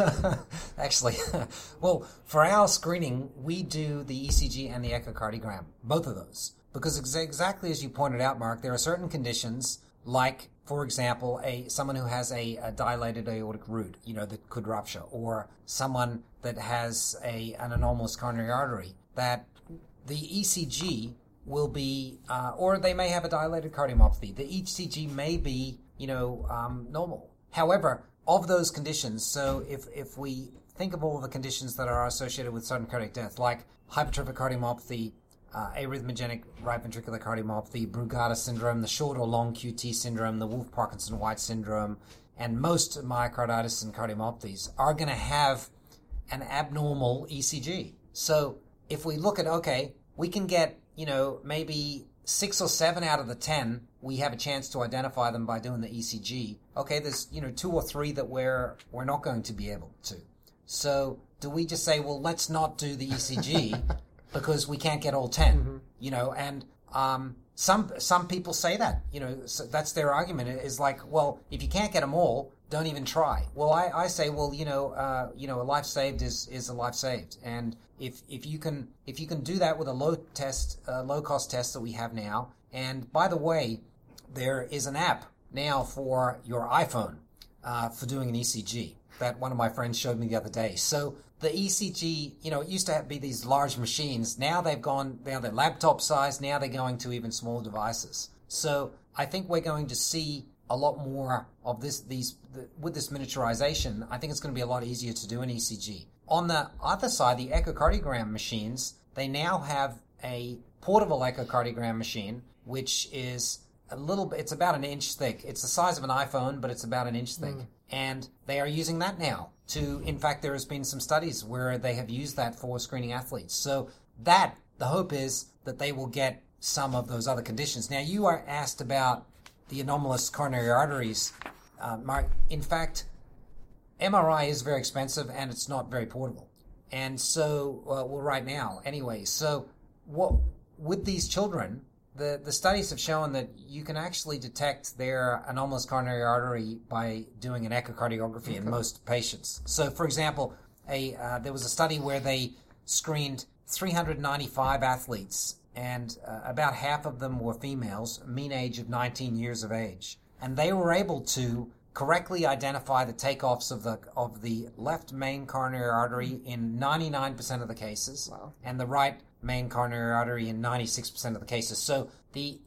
actually. Well, for our screening, we do the E C G and the echocardiogram, both of those, because ex- exactly as you pointed out, Mark, there are certain conditions like, for example, a someone who has a, a dilated aortic root, you know, that could rupture, or someone that has a an anomalous coronary artery, that the E C G will be, uh, or they may have a dilated cardiomyopathy. The E C G may be, you know, um, normal. However, of those conditions, so if if we think of all of the conditions that are associated with sudden cardiac death, like hypertrophic cardiomyopathy, uh, arrhythmogenic right ventricular cardiomyopathy, Brugada syndrome, the short or long Q T syndrome, the Wolff-Parkinson-White syndrome, and most myocarditis and cardiomyopathies are going to have an abnormal E C G. So if we look at, okay, we can get, you know, maybe six or seven out of the ten, we have a chance to identify them by doing the E C G. Okay, there's, you know, two or three that we're we're not going to be able to. So do we just say, well, let's not do the E C G because we can't get all ten, mm-hmm. you know? And um, some some people say that, you know, so that's their argument, is like, well, if you can't get them all, don't even try. Well, I, I say, well, you know, uh, you know, a life saved is, is a life saved, and if if you can if you can do that with a low test, uh, low cost test that we have now, and by the way, there is an app now for your iPhone uh, for doing an E C G that one of my friends showed me the other day. So the E C G, you know, it used to have, be these large machines. Now they've gone, now they're laptop size. Now they're going to even smaller devices. So I think we're going to see a lot more of this, these, the, with this miniaturization. I think it's going to be a lot easier to do an E C G. On the other side, the echocardiogram machines, they now have a portable echocardiogram machine, which is a little bit, it's about an inch thick. It's the size of an iPhone, but it's about an inch thick. Mm. And they are using that now to, in fact, there has been some studies where they have used that for screening athletes. So that, the hope is that they will get some of those other conditions. Now, you are asked about the anomalous coronary arteries. Uh, Mark, in fact, M R I is very expensive and it's not very portable. And so, uh, well, right now, anyway, so what with these children, the, the studies have shown that you can actually detect their anomalous coronary artery by doing an echocardiography okay. in most patients. So, for example, a uh, there was a study where they screened three hundred ninety-five athletes, and uh, about half of them were females, mean age of nineteen years of age. And they were able to correctly identify the takeoffs of the of the left main coronary artery in ninety-nine percent of the cases, wow. and the right main coronary artery in ninety-six percent of the cases. So the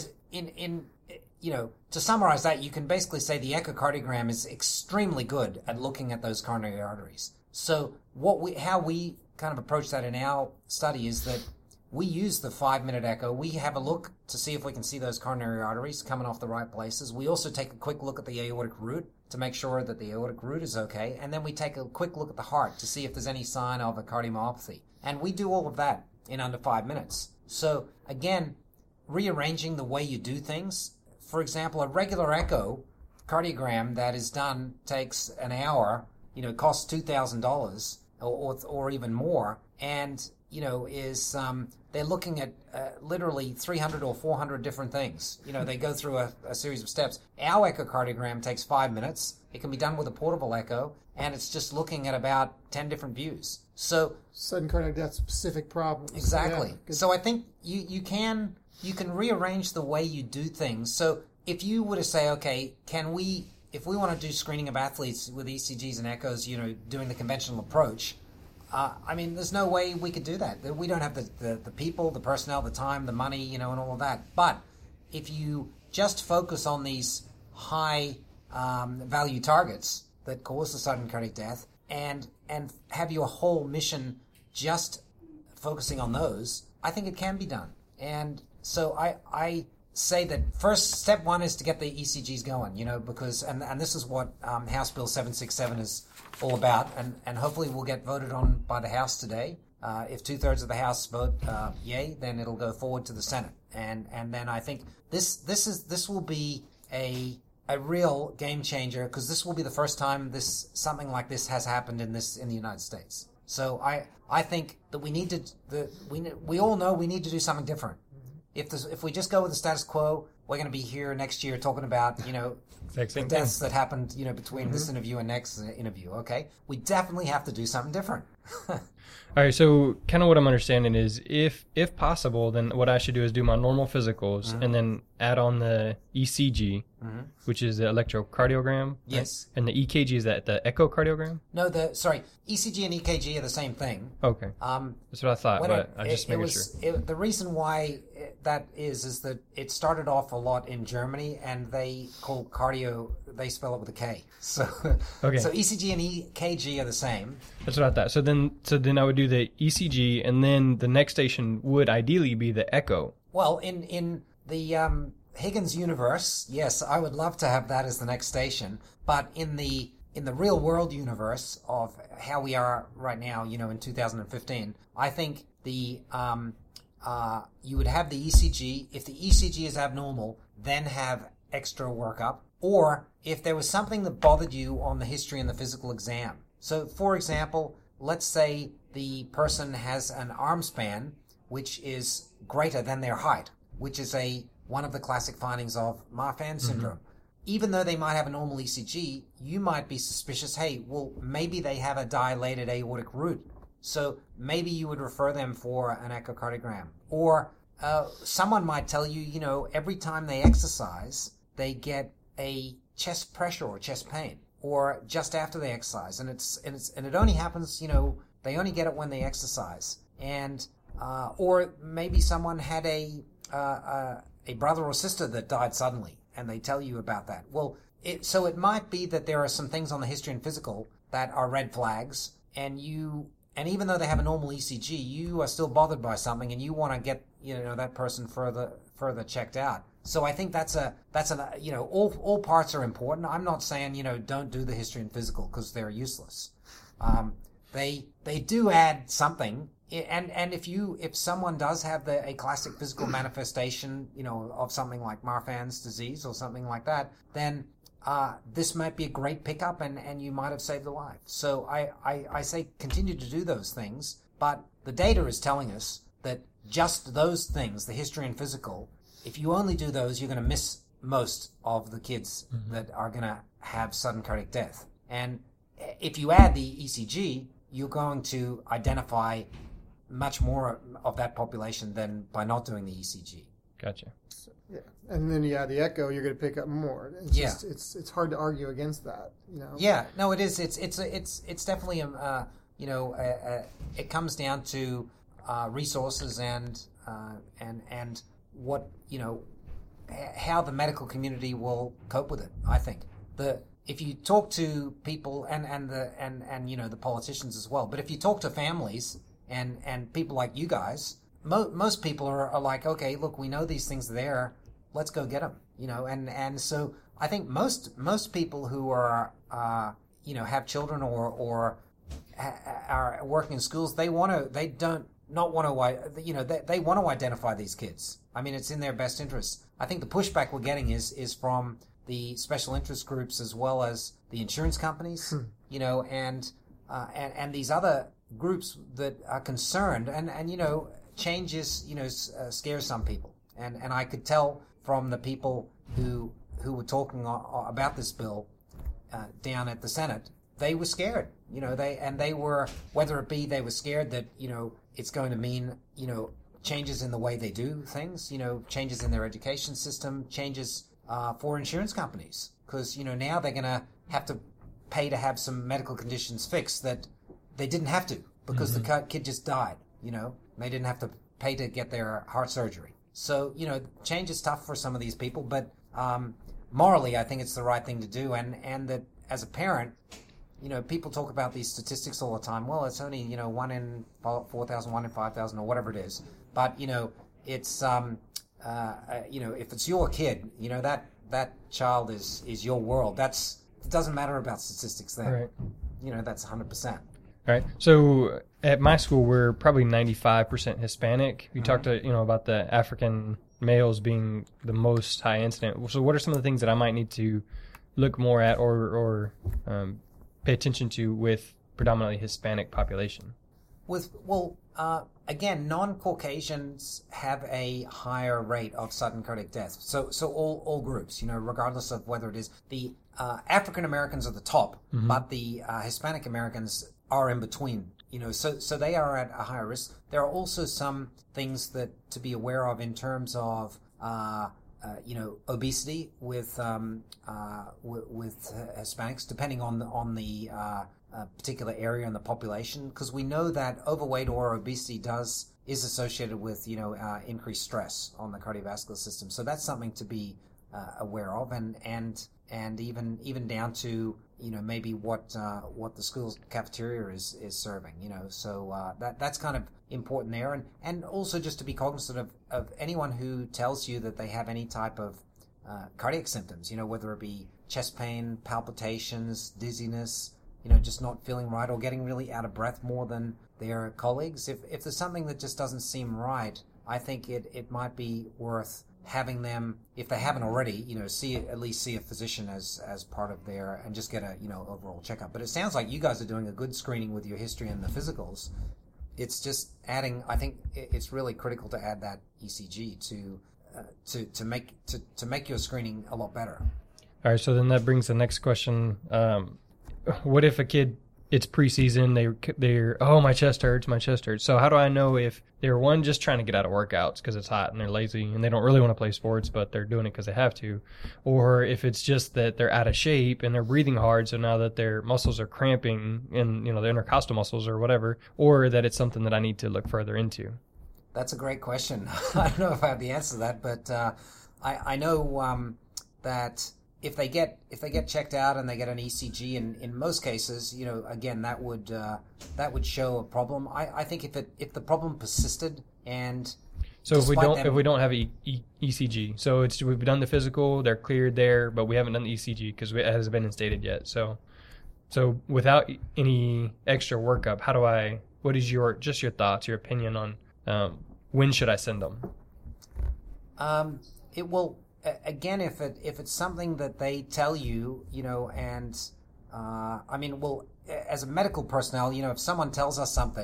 in in you know, to summarize that, you can basically say the echocardiogram is extremely good at looking at those coronary arteries. So what we how we kind of approach that in our study is that we use the five-minute echo. We have a look to see if we can see those coronary arteries coming off the right places. We also take a quick look at the aortic root to make sure that the aortic root is okay. And then we take a quick look at the heart to see if there's any sign of a cardiomyopathy. And we do all of that in under five minutes. So, again, rearranging the way you do things. For example, a regular echo cardiogram that is done takes an hour, you know, costs two thousand dollars or, or, or even more. And, you know, is um, they're looking at uh, literally three hundred or four hundred different things. You know, they go through a, a series of steps. Our echocardiogram takes five minutes. It can be done with a portable echo, and it's just looking at about ten different views. So sudden cardiac death specific problems. Exactly. Yeah, so I think you, you can you can rearrange the way you do things. So if you were to say, okay, can we, if we want to do screening of athletes with E C Gs and echoes, you know, doing the conventional approach, Uh, I mean, there's no way we could do that. We don't have the, the, the people, the personnel, the time, the money, you know, and all of that. But if you just focus on these high um, value targets that cause the sudden cardiac death and and have your whole mission just focusing on those, I think it can be done. And so I I say that first step one is to get the E C Gs going, you know, because, and, and this is what um, House Bill seven sixty-seven is all about, and, and hopefully will get voted on by the House today. Uh, if two-thirds of the House vote uh, yay, then it'll go forward to the Senate. And and then I think this this is this will be a a real game changer, because this will be the first time this something like this has happened in this in the United States. So I I think that we need to the we we all know we need to do something different. If this, if we just go with the status quo, we're going to be here next year talking about, you know, the deaths that happened, you know, between mm-hmm. this interview and next interview, okay? We definitely have to do something different. All right, so kind of what I'm understanding is if if possible, then what I should do is do my normal physicals mm-hmm. and then add on the E C G, mm-hmm. which is the electrocardiogram. Yes. Right? And the E K G, is that the echocardiogram? No, the sorry, E C G and E K G are the same thing. Okay. Um, That's what I thought, but it, I just it, making it was, sure. It, the reason why it, that is is that it started off a lot in Germany, and they call cardio, they spell it with a K. So, okay. So E C G and E K G are the same. That's what I thought. So then, so then I would do the E C G, and then the next station would ideally be the echo. Well, in in the um, Higgins universe, yes, I would love to have that as the next station. But in the in the real world universe of how we are right now, you know, in two thousand fifteen, I think the um, uh, you would have the E C G. If the E C G is abnormal, then have extra workup. Or if there was something that bothered you on the history and the physical exam. So, for example, let's say the person has an arm span which is greater than their height, which is a one of the classic findings of Marfan syndrome. Mm-hmm. Even though they might have a normal E C G, you might be suspicious, hey, well, maybe they have a dilated aortic root. So maybe you would refer them for an echocardiogram. Or uh, someone might tell you, you know, every time they exercise, they get a chest pressure or chest pain, or just after they exercise. And it's and it's and it only happens, you know, they only get it when they exercise. And uh, or maybe someone had a uh, uh, a brother or sister that died suddenly, and they tell you about that. Well, it, so it might be that there are some things on the history and physical that are red flags, and you and even though they have a normal E C G, you are still bothered by something, and you want to get, you know, that person further further checked out. So I think that's a that's a you know all all parts are important. I'm not saying, you know, don't do the history and physical because they're useless. Um, they they do add something. And and if you if someone does have the a classic physical manifestation, you know, of something like Marfan's disease or something like that, then uh, this might be a great pickup, and, and you might have saved a life. So I, I, I say continue to do those things, but the data is telling us that just those things, the history and physical, if you only do those, you're going to miss most of the kids mm-hmm. that are going to have sudden cardiac death. And if you add the E C G, you're going to identify much more of that population than by not doing the E C G. Gotcha. So, yeah, and then you add the echo, you're going to pick up more. It's yeah, just, it's it's hard to argue against that. You know. Yeah, no, it is. It's it's it's it's definitely a uh, you know a, a, it comes down to uh, resources and uh, and and what you know how the medical community will cope with it. I think the if you talk to people and, and the and, and you know the politicians as well, but if you talk to families and, and people like you guys, mo- most people are, are like, okay, look, we know these things are there, let's go get them, you know, and, and so I think most most people who are uh, you know have children or or ha- are working in schools, they want to they don't not want to you know they they want to identify these kids. I mean, it's in their best interest. I think the pushback we're getting is is from the special interest groups as well as the insurance companies, hmm. you know, and, uh, and and these other groups that are concerned, and, and you know, changes, you know, uh, scares some people, and and I could tell from the people who who were talking about this bill uh, down at the Senate, they were scared, you know, they and they were whether it be they were scared that you know it's going to mean you know changes in the way they do things, you know, changes in their education system, changes. Uh, for insurance companies, because you know now they're going to have to pay to have some medical conditions fixed that they didn't have to because mm-hmm. the kid just died. You know, they didn't have to pay to get their heart surgery. So you know, change is tough for some of these people, but um, morally, I think it's the right thing to do. And and that as a parent, you know, people talk about these statistics all the time. Well, it's only you know one in four thousand, one in five thousand, or whatever it is. But you know, it's um, Uh, you know, if it's your kid, you know that that child is is your world. That's it doesn't matter about statistics then. Right. You know, that's one hundred percent. All right. So at my school, we're probably ninety-five percent Hispanic. You mm-hmm. talked to you know about the African males being the most high incident. So what are some of the things that I might need to look more at or or um, pay attention to with predominantly Hispanic population? With well. Uh, again, non-Caucasians have a higher rate of sudden cardiac death. So, so all, all groups, you know, regardless of whether it is the uh, African Americans are the top, mm-hmm. but the uh, Hispanic Americans are in between. You know, so so they are at a higher risk. There are also some things that to be aware of in terms of uh, uh, you know obesity with um, uh, w- with uh, Hispanics, depending on the, on the uh, a particular area in the population, because we know that overweight or obesity does is associated with you know uh, increased stress on the cardiovascular system. So that's something to be uh, aware of, and and and even even down to you know maybe what uh, what the school's cafeteria is is serving. You know, so uh, that that's kind of important there, and and also just to be cognizant of of anyone who tells you that they have any type of uh, cardiac symptoms. You know, whether it be chest pain, palpitations, dizziness. You know, just not feeling right or getting really out of breath more than their colleagues. If if there's something that just doesn't seem right, I think it, it might be worth having them, if they haven't already, you know, see at least see a physician as as part of their, and just get a, you know, overall checkup. But it sounds like you guys are doing a good screening with your history and the physicals. It's just adding, I think it's really critical to add that E C G to uh, to to make to, to make your screening a lot better. All right, so then that brings the next question. Um, What if a kid, it's preseason, they, they're, oh, my chest hurts, my chest hurts. So how do I know if they're, one, just trying to get out of workouts because it's hot and they're lazy and they don't really want to play sports, but they're doing it because they have to, or if it's just that they're out of shape and they're breathing hard, so now that their muscles are cramping in, you know, the intercostal muscles or whatever, or that it's something that I need to look further into? That's a great question. I don't know if I have the answer to that, but uh, I, I know um, that... If they get if they get checked out and they get an E C G, and in most cases, you know, again, that would uh, that would show a problem. I, I think if it if the problem persisted and so if we don't them, if we don't have a e- ECG, so it's we've done the physical, they're cleared there, but we haven't done the E C G because it hasn't been instated yet. So so without any extra workup, how do I? What is your just your thoughts, your opinion on um, when should I send them? Um, it will. Again, if it if it's something that they tell you, you know, and uh, I mean, well, as a medical personnel, you know, if someone tells us something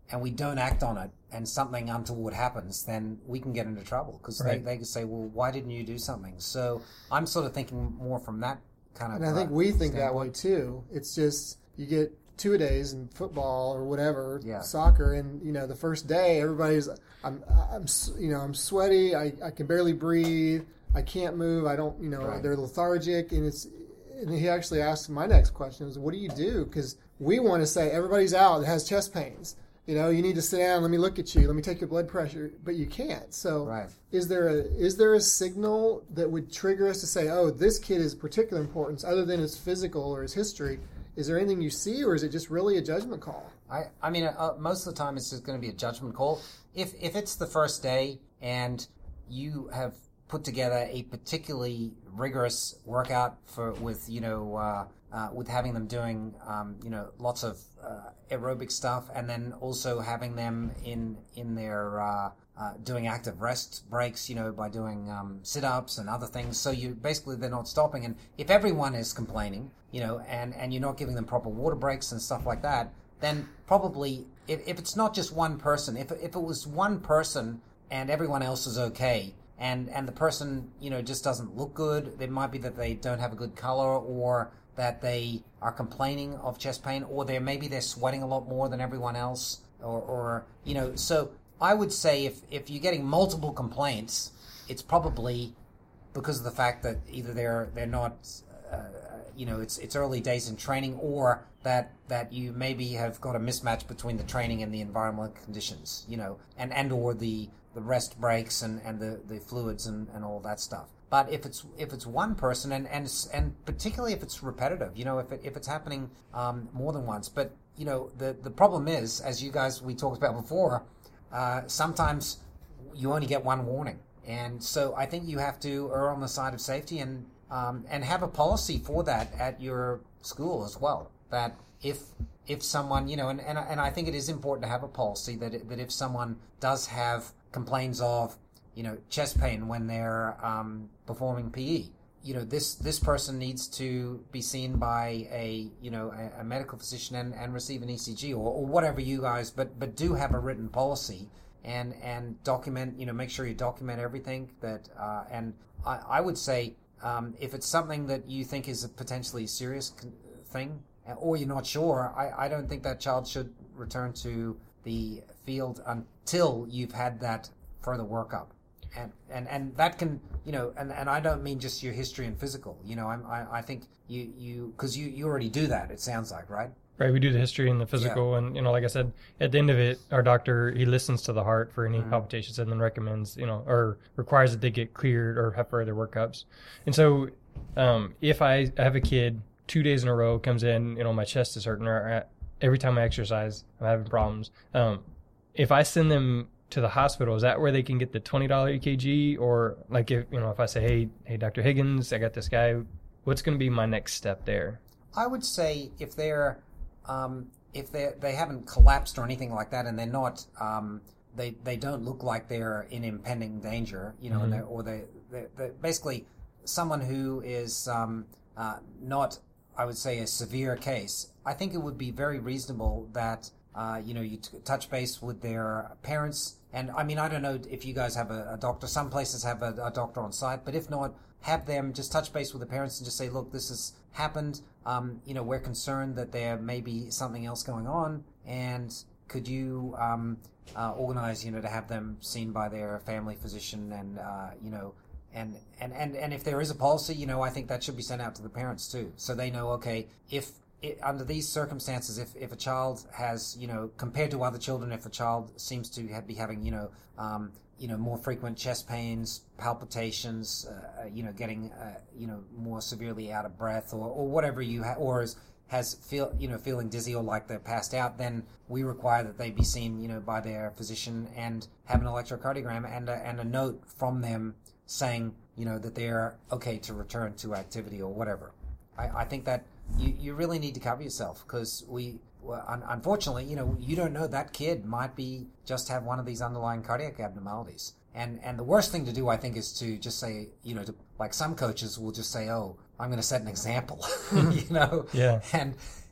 and we don't act on it, and something untoward happens, then we can get into trouble because Right. they, they can say, well, why didn't you do something? So I'm sort of thinking more from that kind of And I think we think that way standpoint. too. It's just you get two a days in football or whatever, Yeah. soccer, and you know the first day everybody's I'm I'm s- you know I'm sweaty, I, I can barely breathe, I can't move, I don't you know Right. they're lethargic, and it's and he actually asked my next question was what do you do because we want to say everybody's out that has chest pains. You know, you need to sit down. Let me look at you. Let me take your blood pressure. But you can't. So, Right. is there a is there a signal that would trigger us to say, "Oh, this kid is particular importance," other than his physical or his history? Is there anything you see, or is it just really a judgment call? I, I mean, uh, most of the time it's just going to be a judgment call. If if it's the first day and you have put together a particularly rigorous workout for with you know uh, uh, with having them doing um, you know lots of uh, aerobic stuff, and then also having them in in their uh, uh, doing active rest breaks, you know, by doing um, sit-ups and other things. So you basically they're not stopping. And if everyone is complaining, you know, and and you're not giving them proper water breaks and stuff like that, then probably if, if it's not just one person, if if it was one person and everyone else is okay, and and the person you know just doesn't look good, it might be that they don't have a good color, or that they are complaining of chest pain, or they're maybe they're sweating a lot more than everyone else, or or you know. So I would say if if you're getting multiple complaints, it's probably because of the fact that either they're they're not uh, you know it's it's early days in training, or that that you maybe have got a mismatch between the training and the environmental conditions, you know, and and or the the rest breaks and and the the fluids and and all that stuff. But if it's if it's one person, and and and particularly if it's repetitive, you know, if it, if it's happening um, more than once. But you know, the the problem is, as you guys we talked about before, uh, sometimes you only get one warning, and so I think you have to err on the side of safety and um, and have a policy for that at your school as well. That if if someone, you know, and and, and I think it is important to have a policy that it, that if someone does have complaints of you know, chest pain when they're um, performing P E. You know, this this person needs to be seen by a you know a, a medical physician and, and receive an E C G or, or whatever you guys, but but do have a written policy and and document. You know, make sure you document everything that. Uh, and I, I would say um, if it's something that you think is a potentially serious con- thing, or you're not sure, I, I don't think that child should return to the field until you've had that further workup. And, and and that can, you know, and, and I don't mean just your history and physical, you know, I'm, I, I think you, you, because you, you already do that, it sounds like, right? Right, we do the history and the physical, Yeah. and, you know, like I said, at the end of it, our doctor, he listens to the heart for any Mhm. palpitations and then recommends, you know, or requires that they get cleared or have further workups. And so um, if I have a kid two days in a row comes in, you know, my chest is hurting, or every time I exercise, I'm having problems. Um, if I send them to the hospital, is that where they can get the twenty dollars E K G? Or like if, you know, if I say, hey, hey, Doctor Higgins, I got this guy, what's going to be my next step there? I would say if they're, um, if they they haven't collapsed or anything like that, and they're not, um, they they don't look like they're in impending danger, you know, Mhm. and they're, or they they they're basically someone who is um, uh, not, I would say, a severe case. I think it would be very reasonable that. Uh, you know, you t- touch base with their parents. And I mean, I don't know if you guys have a, a doctor. Some places have a, a doctor on site, but if not, have them just touch base with the parents and just say, look, this has happened. Um, you know, we're concerned that there may be something else going on. And could you um, uh, organize, you know, to have them seen by their family physician and, uh, you know, and, and, and, and if there is a policy, you know, I think that should be sent out to the parents too. So they know, okay, if, It, under these circumstances, if, if a child has, you know, compared to other children, if a child seems to have, be having, you know, um, you know, more frequent chest pains, palpitations, uh, you know, getting, uh, you know, more severely out of breath, or, or whatever you have, or is, has feel, you know, feeling dizzy or like they're passed out, then we require that they be seen, you know, by their physician and have an electrocardiogram and a, and a note from them saying, you know, that they're okay to return to activity or whatever. I, I think that. You, you really need to cover yourself because we, well, un- unfortunately, you know, you don't know that kid might be just have one of these underlying cardiac abnormalities. And and the worst thing to do, I think, is to just say, you know, to, like some coaches will just say, oh, I'm going to set an example, you know, Yeah. and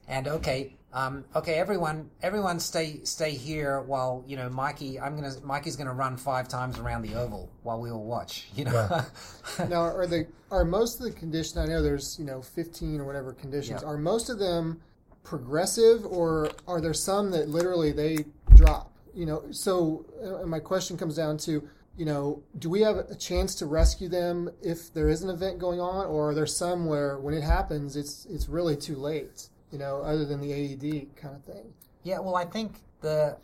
and okay, um, okay, everyone, everyone, stay, stay here while you know, Mikey. I'm gonna, Mikey's gonna run five times around the oval while we all watch. You know. Yeah. Now, are the are most of the conditions? I know there's you know fifteen or whatever conditions. Yeah. Are most of them progressive, or are there some that literally they drop? You know, so uh, my question comes down to, you know, do we have a chance to rescue them if there is an event going on, or are there some where when it happens, it's it's really too late? You know, other than the A E D kind of thing. Yeah, well, I think the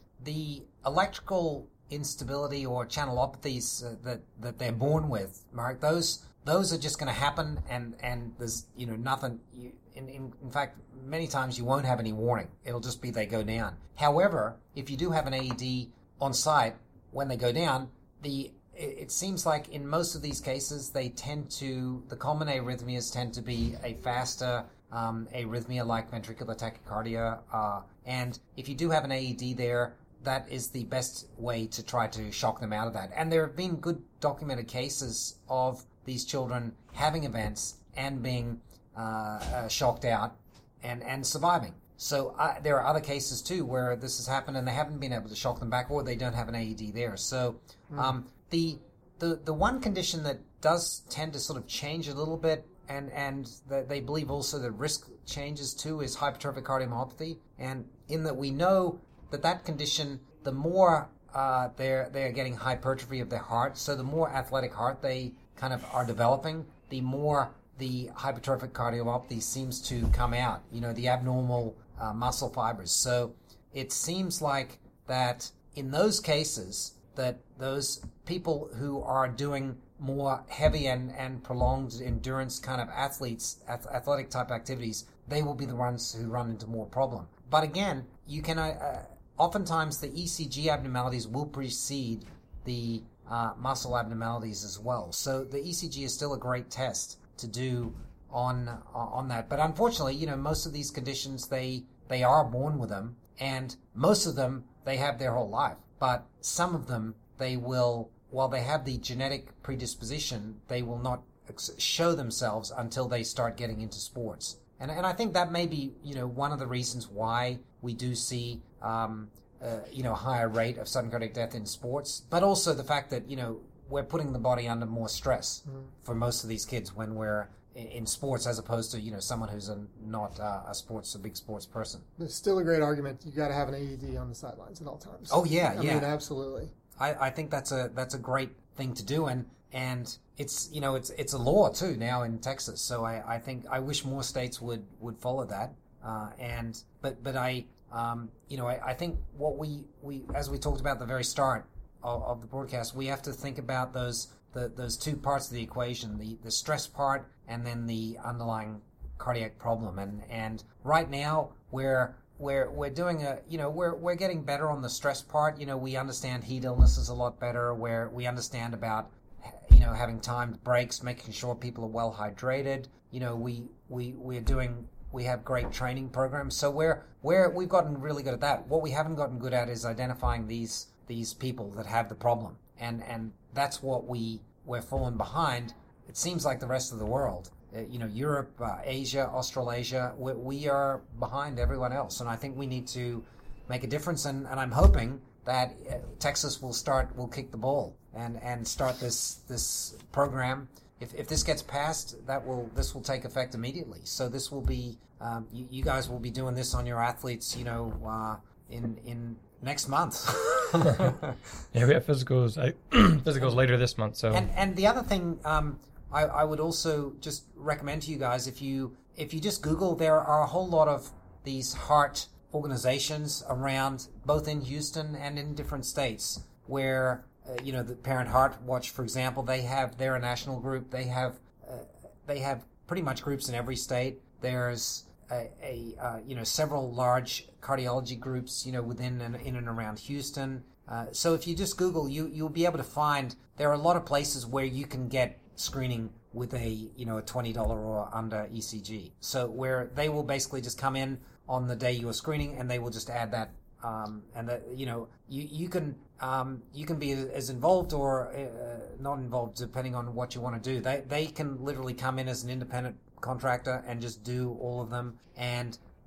the electrical instability or channelopathies uh, that that they're born with, Mark, those those are just going to happen, and and there's you know nothing. You, in, in in fact, many times you won't have any warning. It'll just be they go down. However, if you do have an A E D on site when they go down, the it, it seems like in most of these cases they tend to the common arrhythmias tend to be a faster um, arrhythmia like ventricular tachycardia, uh, and if you do have an A E D there, that is the best way to try to shock them out of that. And there have been good documented cases of these children having events and being uh, uh, shocked out and, and surviving. So uh, there are other cases too where this has happened and they haven't been able to shock them back, or they don't have an A E D there. So um, the the the one condition that does tend to sort of change a little bit, and and the, they believe also the risk changes too, is hypertrophic cardiomyopathy. And in that we know that that condition, the more uh, they're they're getting hypertrophy of their heart, so the more athletic heart they kind of are developing, the more the hypertrophic cardiomyopathy seems to come out, you know, the abnormal uh, muscle fibers. So it seems like that in those cases, that those people who are doing more heavy and, and prolonged endurance kind of athletes, ath- athletic type activities, they will be the ones who run into more problem. But again, you can, uh, oftentimes the E C G abnormalities will precede the uh, muscle abnormalities as well. So the E C G is still a great test to do on uh, on that. But unfortunately, you know, most of these conditions, they they are born with them, and most of them they have their whole life. But some of them, they will, while they have the genetic predisposition, they will not ex- show themselves until they start getting into sports. And and I think that may be, you know, one of the reasons why we do see, um, uh, you know, a higher rate of sudden cardiac death in sports, but also the fact that, you know, we're putting the body under more stress mm. for most of these kids when we're in, in sports, as opposed to, you know, someone who's a, not uh, a sports, a big sports person. It's still a great argument. You got to have an A E D on the sidelines at all times. Oh yeah, I yeah, mean, absolutely. I, I think that's a that's a great thing to do, and and it's you know it's it's a law too now in Texas. So I, I think I wish more states would, would follow that. Uh, and but but I um, you know I, I think what we, we as we talked about at the very start of, of the broadcast, we have to think about those the those two parts of the equation, the, the stress part and then the underlying cardiac problem. And and right now we're We're we're doing a you know we're we're getting better on the stress part. You know, we understand heat illnesses a lot better. Where we understand about you know having timed breaks, making sure people are well hydrated. You know, we we we're doing we have great training programs. So we're we're we've gotten really good at that. What we haven't gotten good at is identifying these these people that have the problem, and and that's what we we're falling behind. It seems like the rest of the world. Uh, you know, Europe, uh, Asia, Australasia, we, we are behind everyone else. And I think we need to make a difference. And, and I'm hoping that uh, Texas will start, will kick the ball and, and start this this program. If if this gets passed, that will this will take effect immediately. So this will be, um, you, you guys will be doing this on your athletes, you know, uh, in in next month. Yeah, we have physicals, I, physicals later this month. So and and the other thing. Um, I, I would also just recommend to you guys, if you if you just Google, there are a whole lot of these heart organizations around, both in Houston and in different states, where, uh, you know, the Parent Heart Watch, for example, they have, they're a national group. They have uh, they have pretty much groups in every state. There's a, a uh, you know, several large cardiology groups, you know, within and in and around Houston. Uh, so if you just Google, you, you'll be able to find, there are a lot of places where you can get screening with a you know a twenty dollars or under E C G. So where they will basically just come in on the day you are screening, and they will just add that, um, and that you know you you can um, you can be as involved or uh, not involved depending on what you want to do. They they can literally come in as an independent contractor and just do all of them, and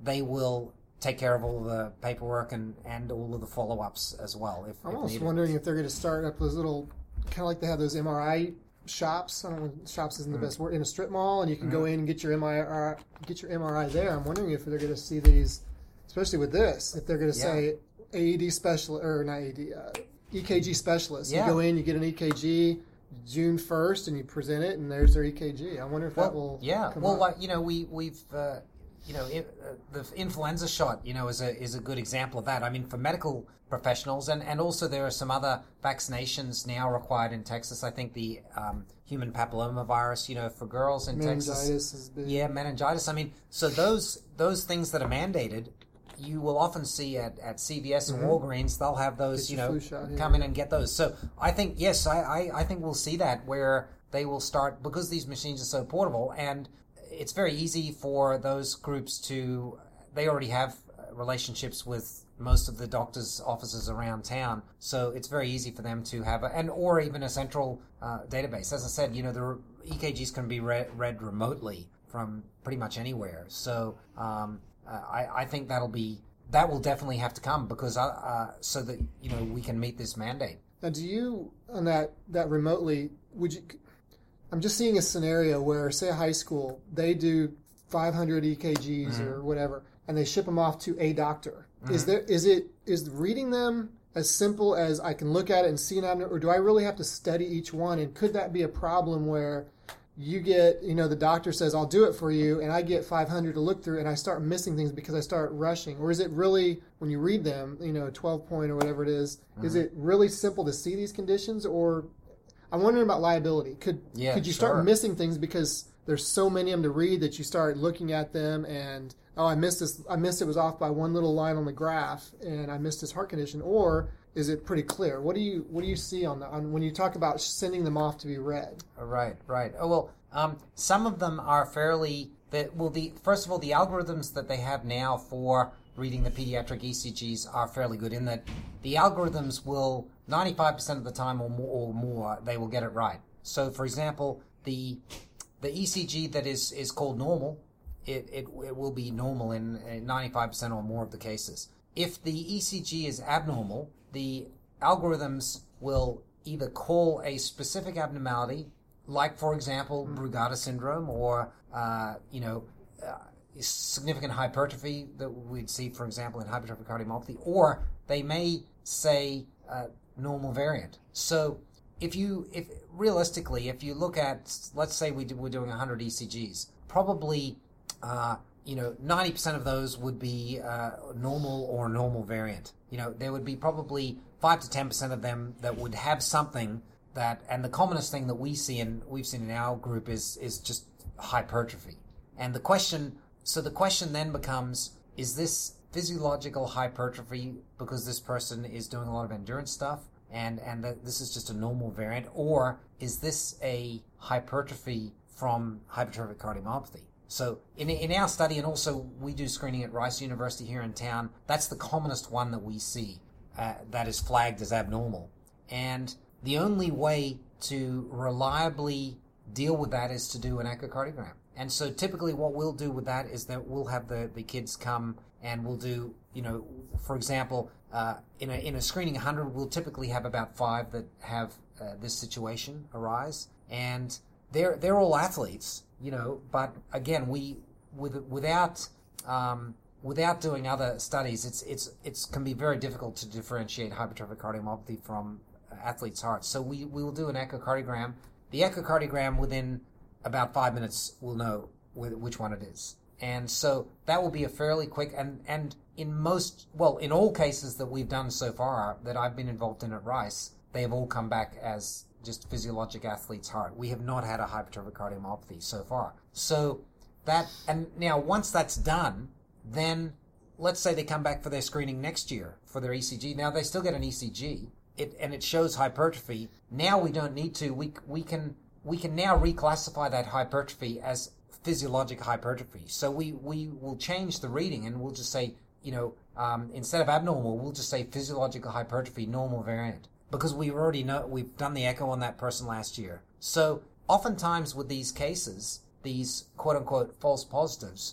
they will take care of all the paperwork and, and all of the follow-ups as well. If, I'm if almost needed. wondering if they're going to start up those little, kind of like they have those M R I shops. I don't know, shops isn't the Mm. best word, in a strip mall, and you can Mm. go in and get your M R I, get your M R I there. I'm wondering if they're going to see these, especially with this, if they're going to Yeah. say A E D specialist, or not A E D, uh, E K G specialist. Yeah. You go in, you get an E K G June first, and you present it, and there's their E K G. I wonder if Well, that will yeah. come Well, up. like, you know, we we've uh, you know it, uh, the influenza shot, you know, is a is a good example of that. I mean, for medical professionals, and, and also there are some other vaccinations now required in Texas. I think the um, human papilloma virus, you know, for girls in Texas. Meningitis is big. Yeah, meningitis. I mean, so those those things that are mandated, you will often see at, at C V S and Mhm. Walgreens. They'll have those, Get you your know, flu shot here, come in yeah. and get those. So I think, yes, I, I, I think we'll see that where they will start, because these machines are so portable, and it's very easy for those groups to, they already have relationships with most of the doctors' offices around town, so it's very easy for them to have, a, and or even a central uh, database. As I said, you know, the E K Gs can be read, read remotely from pretty much anywhere. So um, uh, I, I think that'll be that will definitely have to come, because uh, uh, so that, you know, we can meet this mandate. Now, do you, on that, that remotely, would you, I'm just seeing a scenario where, say, a high school, they do five hundred E K Gs Mm-hmm. or whatever, and they ship them off to a doctor. Is Mm-hmm. there, is it, is reading them as simple as I can look at it and see an abnormal, or do I really have to study each one? And could that be a problem where you get, you know, the doctor says, I'll do it for you, and I get five hundred to look through, and I start missing things because I start rushing? Or is it really, when you read them, you know, twelve point or whatever it is, Mm-hmm. is it really simple to see these conditions? Or I'm wondering about liability. Could Yeah, could you sure. start missing things because there's so many of them to read that you start looking at them and, oh, I missed this, I missed it was off by one little line on the graph, and I missed his heart condition? Or is it pretty clear? What do you what do you see on the on when you talk about sending them off to be read? Right, right. Oh, well, um, some of them are fairly, that well, the first of all, the algorithms that they have now for reading the pediatric E C Gs are fairly good, in that the algorithms will, ninety-five percent of the time or more, or more, they will get it right. So, for example, the the E C G that is, is called normal, it, it, it will be normal in, in ninety-five percent or more of the cases. If the E C G is abnormal, the algorithms will either call a specific abnormality, like, for example, Brugada syndrome, or, uh, you know, uh, significant hypertrophy that we'd see, for example, in hypertrophic cardiomyopathy, or they may say uh, normal variant. So if you, if realistically, if you look at, let's say we do, we're doing one hundred E C Gs, probably, uh, you know, ninety percent of those would be uh, normal or normal variant. You know, there would be probably five to ten percent of them that would have something that, and the commonest thing that we see, and we've seen in our group, is is just hypertrophy. And the question, so the question then becomes, is this physiological hypertrophy because this person is doing a lot of endurance stuff, and and that this is just a normal variant, or is this a hypertrophy from hypertrophic cardiomyopathy? So in in our study, and also we do screening at Rice University here in town, that's the commonest one that we see uh, that is flagged as abnormal. And the only way to reliably deal with that is to do an echocardiogram. And so typically what we'll do with that is that we'll have the, the kids come and we'll do, you know, for example, uh, in a in a screening one hundred, we'll typically have about five that have uh, this situation arise. And they're they're all athletes, you know, but again, we with without um, without doing other studies, it's it's it's can be very difficult to differentiate hypertrophic cardiomyopathy from athletes' hearts. So we, we will do an echocardiogram. The echocardiogram, within about five minutes, will know which one it is. And so that will be a fairly quick, and, and in most, well, in all cases that we've done so far that I've been involved in at Rice, they have all come back as just physiologic athlete's heart. We have not had a hypertrophic cardiomyopathy so far. So that, and now once that's done, then let's say they come back for their screening next year for their E C G. Now they still get an E C G. It, and it shows hypertrophy. Now we don't need to. We we can we can now reclassify that hypertrophy as physiologic hypertrophy. So we, we will change the reading, and we'll just say, you know, um, instead of abnormal, we'll just say physiological hypertrophy, normal variant, because we already know, we've done the echo on that person last year. So oftentimes with these cases, these quote unquote false positives,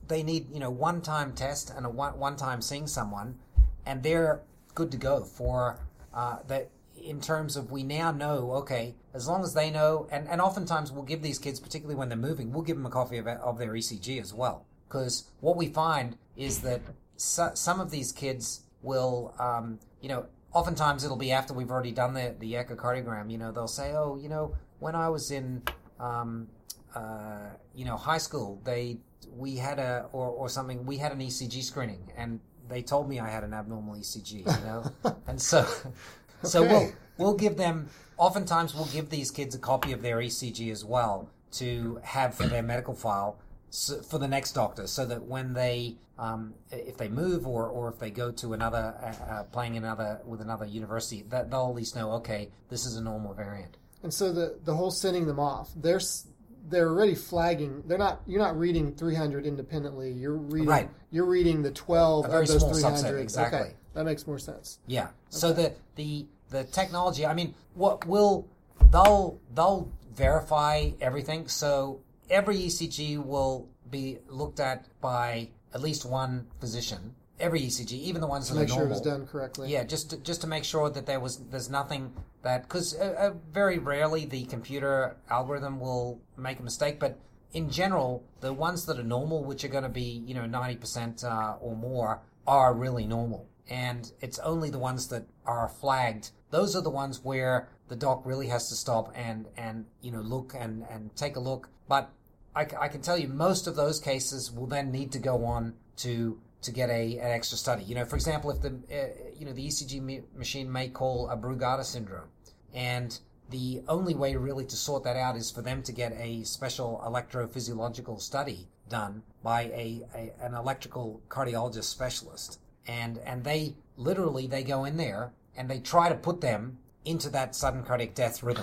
they need, you know, one-time test and a one, one-time seeing someone, and they're good to go for uh, that. In terms of, we now know, okay, as long as they know, and, and oftentimes we'll give these kids, particularly when they're moving, we'll give them a copy of, of their E C G as well. Because what we find is that so, some of these kids will, um, you know, oftentimes it'll be after we've already done the, the echocardiogram. You know, they'll say, oh, you know, when I was in, um, uh, you know, high school, they we had a, or, or something, we had an E C G screening, and they told me I had an abnormal E C G, you know? and so... So Okay. we'll we'll give them. Oftentimes, we'll give these kids a copy of their E C G as well to have for their medical file so, for the next doctor, so that when they, um, if they move or, or if they go to another, uh, uh, playing another with another university, that they'll at least know, okay, this is a normal variant. And so the the whole sending them off, they're s- they're already flagging. They're not. You're not reading three hundred independently. You're reading. Right. You're reading the twelve A very of those small three subset, hundred. exactly. Okay. That makes more sense. Yeah. So the the the technology. I mean, what will they'll they'll verify everything. So every E C G will be looked at by at least one physician. Every E C G, even the ones To that make are sure it normal. was done correctly. Yeah, just to, just to make sure that there was there's nothing that, because uh, uh, very rarely the computer algorithm will make a mistake, but in general, the ones that are normal, which are going to be, you know, ninety percent uh, or more, are really normal. And it's only the ones that are flagged. Those are the ones where the doc really has to stop and, and you know, look and, and take a look. But I, I can tell you most of those cases will then need to go on to to get a an extra study. You know, for example, if the uh, you know the E C G ma- machine may call a Brugada syndrome, and the only way really to sort that out is for them to get a special electrophysiological study done by a, a an electrical cardiologist specialist, and and they literally they go in there and they try to put them into that sudden cardiac death rhythm.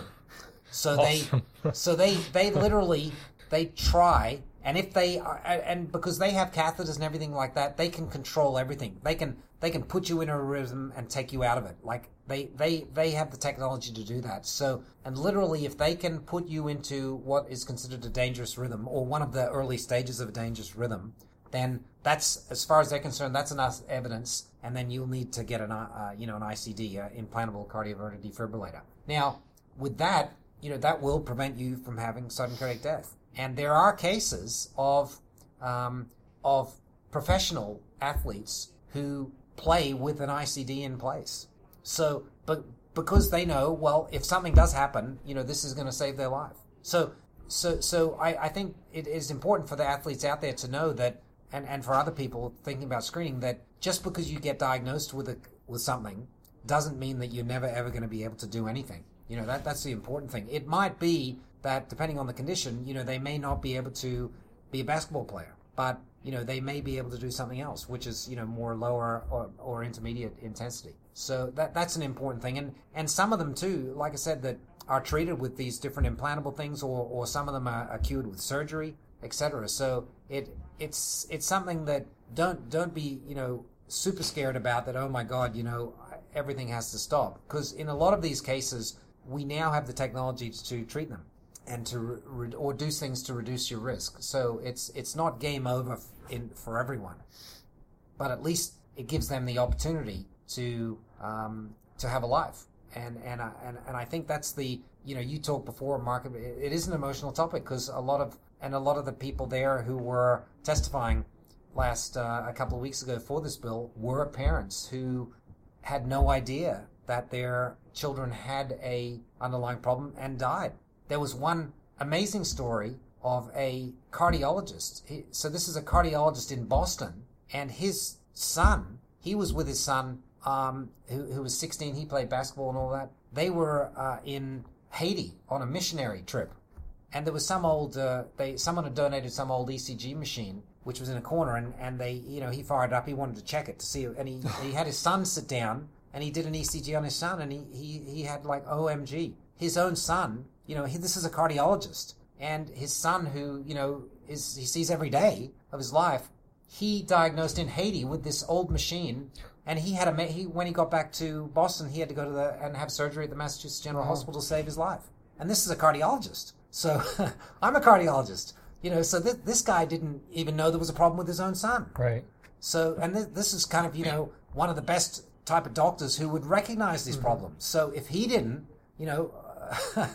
So Awesome. they so they they literally they try. And if they are, and because they have catheters and everything like that, they can control everything. They can they can put you in a rhythm and take you out of it. Like they they they have the technology to do that. So, and literally, if they can put you into what is considered a dangerous rhythm or one of the early stages of a dangerous rhythm, then that's, as far as they're concerned, that's enough evidence. And then you'll need to get an uh, you know an I C D, uh, implantable cardioverter defibrillator. Now, with that, you know that will prevent you from having sudden cardiac death. And there are cases of um, of professional athletes who play with an I C D in place. So, but because they know, well, if something does happen, you know, this is going to save their life. So, so, so I, I think it is important for the athletes out there to know that, and, and for other people thinking about screening, that just because you get diagnosed with a, with something doesn't mean that you're never ever going to be able to do anything. You know, that that's the important thing. It might be that depending on the condition, you know, they may not be able to be a basketball player, but, you know, they may be able to do something else, which is, you know, more lower or, or intermediate intensity. So that that's an important thing. And, and some of them, too, like I said, that are treated with these different implantable things, or, or some of them are, are cured with surgery, et cetera. So it it's it's something that don't don't be, you know, super scared about that, oh, my God, you know, everything has to stop. Because in a lot of these cases, we now have the technology to treat them and to re- or do things to reduce your risk. So it's it's not game over f- in for everyone, but at least it gives them the opportunity to um, to have a life. And and I, and and I think that's the, you know, you talked before, Mark. It, it is an emotional topic because a lot of and a lot of the people there who were testifying last uh, a couple of weeks ago for this bill were parents who had no idea that their children had a underlying problem and died. There was one amazing story of a cardiologist. He, so this is a cardiologist in Boston, and his son, he was with his son, um, who, who was sixteen. He played basketball and all that. They were uh, in Haiti on a missionary trip, and there was some old, uh, they someone had donated some old E C G machine, which was in a corner, and, and they, you know, he fired it up. He wanted to check it to see, and he, he had his son sit down, and he did an E C G on his son, and he, he, he had like O M G. His own son, you know, he, this is a cardiologist, and his son, who, you know, is he sees every day of his life, he diagnosed in Haiti with this old machine, and he had a he when he got back to Boston, he had to go to the and have surgery at the Massachusetts General Wow. Hospital to save his life. And this is a cardiologist. So I'm a cardiologist. You know, so th- this guy didn't even know there was a problem with his own son. Right. So, and th- this is kind of, you know, one of the best type of doctors who would recognize these mm-hmm. problems. So if he didn't, you know, uh,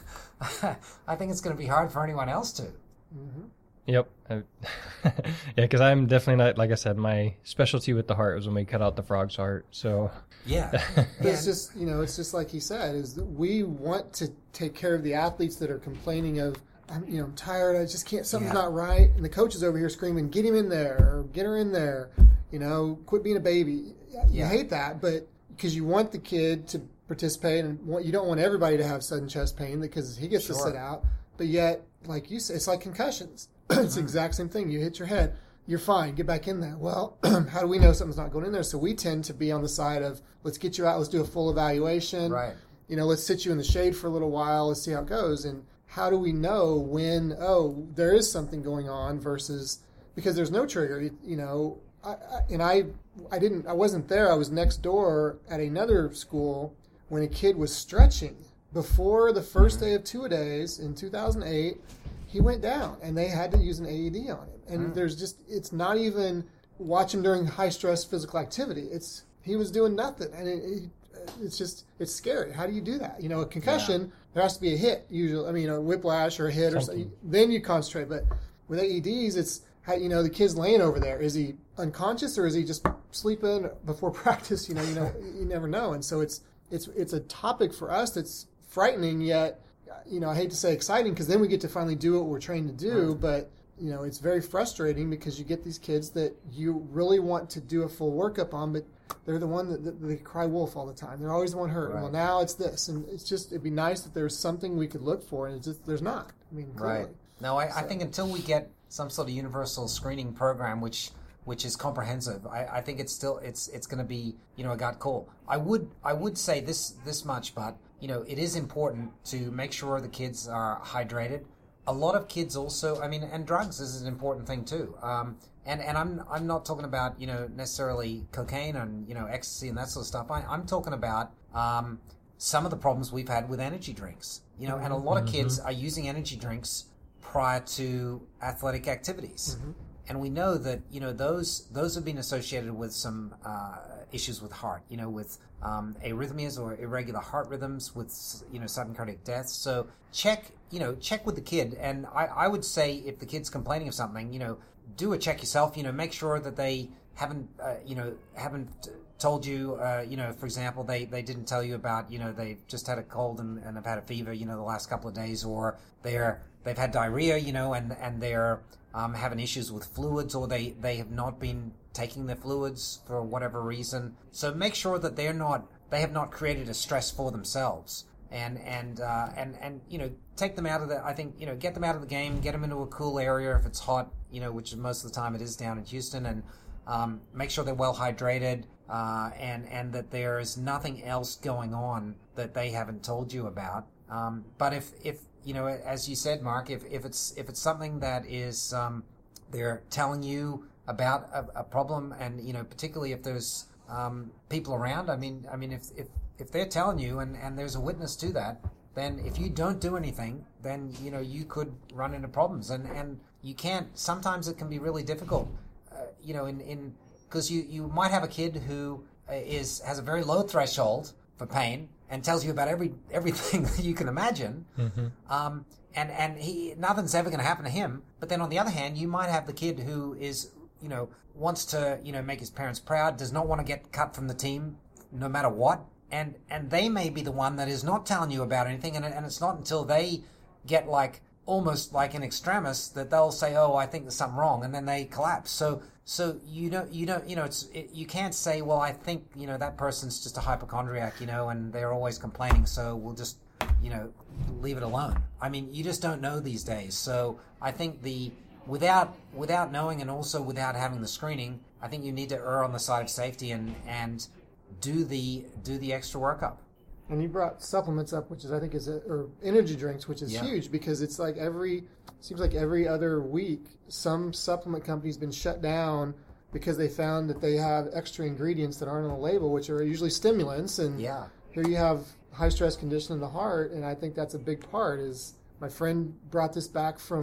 I think it's going to be hard for anyone else to. Mm-hmm. Yep. yeah, because I'm definitely not, like I said, my specialty with the heart was when we cut out the frog's heart. So yeah, it's just, you know, it's just like he said, is that we want to take care of the athletes that are complaining of, I'm, you know, I'm tired, I just can't, something's yeah. not right, and the coach is over here screaming, get him in there, or get her in there, you know, quit being a baby. You yeah. hate that, but because you want the kid to participate, and want, you don't want everybody to have sudden chest pain because he gets sure. to sit out, but yet, like you said, it's like concussions. It's the exact same thing. You hit your head, you're fine, get back in there. Well, how do we know something's not going in there? So we tend to be on the side of, let's get you out, let's do a full evaluation. Right. You know, let's sit you in the shade for a little while, let's see how it goes. And how do we know when, oh, there is something going on versus, because there's no trigger, you know, I, I, and I I didn't, I wasn't there, I was next door at another school when a kid was stretching. Before the first mm-hmm. day of two-a-days in two thousand eight, he went down, and they had to use an A E D on him. And mm. there's just, it's not even watch him during high-stress physical activity. It's, he was doing nothing, and it, it, it's just, it's scary. How do you do that? You know, a concussion, yeah. there has to be a hit, usually. I mean, a whiplash or a hit, something. or something. Then you concentrate. But with A E Ds, it's, how, you know, the kid's laying over there. Is he unconscious, or is he just sleeping before practice? You know, you know, you never know. And so it's, it's, it's a topic for us that's frightening, yet, you know, I hate to say exciting, because then we get to finally do what we're trained to do, right. but, you know, it's very frustrating because you get these kids that you really want to do a full workup on, but they're the one that, that they cry wolf all the time. They're always the one hurt. Right. Well, now it's this, and it's just, it'd be nice if there was something we could look for, and it's just, there's not. I mean, clearly. Right. No, I, so. I think until we get some sort of universal screening program, which which is comprehensive, I, I think it's still, it's it's going to be, you know, a gut call. I would I would say this this much, but you know, it is important to make sure the kids are hydrated. A lot of kids also, I mean, and drugs is an important thing too. Um, and, and I'm I'm not talking about, you know, necessarily cocaine and, you know, ecstasy and that sort of stuff. I, I'm talking about um, some of the problems we've had with energy drinks. You know, and a lot of mm-hmm. kids are using energy drinks prior to athletic activities. Mm-hmm. And we know that, you know, those those have been associated with some uh, issues with heart, you know, with um, arrhythmias or irregular heart rhythms, with, you know, sudden cardiac deaths. So check, you know, check with the kid. And I, I would say if the kid's complaining of something, you know, do a check yourself, you know, make sure that they haven't, uh, you know, haven't told you, uh, you know, for example, they, they didn't tell you about, you know, they just had a cold and, and have had a fever, you know, the last couple of days, or they're, they've had diarrhea, you know, and, and they're um, having issues with fluids, or they, they have not been taking their fluids for whatever reason. So make sure that they're not, they have not created a stress for themselves. And, and, uh, and, and, you know, take them out of the, I think, you know, get them out of the game, get them into a cool area if it's hot, you know, which most of the time it is down in Houston, and um, make sure they're well hydrated, uh, and, and that there is nothing else going on that they haven't told you about. Um, but if, if, you know, as you said, Mark, if, if it's, if it's something that is, um, they're telling you about a, a problem, and, you know, particularly if there's, um, people around, I mean, I mean, if, if, if they're telling you and, and there's a witness to that, then if you don't do anything, then, you know, you could run into problems. And, and you can't, sometimes it can be really difficult, uh, you know, in, in, because you, you might have a kid who is, has a very low threshold for pain and tells you about every, everything that you can imagine. Mm-hmm. Um, and, and he, nothing's ever going to happen to him. But then on the other hand, you might have the kid who is, you know, wants to, you know, make his parents proud, does not want to get cut from the team no matter what. And and they may be the one that is not telling you about anything, and and it's not until they get like almost like an extremis that they'll say, "Oh, I think there's something wrong," and then they collapse. So so you don't you don't you know it's it, you can't say, "Well, I think you know that person's just a hypochondriac, you know, and they're always complaining, so we'll just you know leave it alone." I mean, you just don't know these days. So I think the without without knowing, and also without having the screening, I think you need to err on the side of safety and and. do the do the extra workup. And you brought supplements up, which is I think is a, or energy drinks, which is yeah. huge, because it's like every seems like every other week some supplement company's been shut down because they found that they have extra ingredients that aren't on the label, which are usually stimulants. And yeah. here you have high stress condition in the heart, and I think that's a big part. Is my friend brought this back from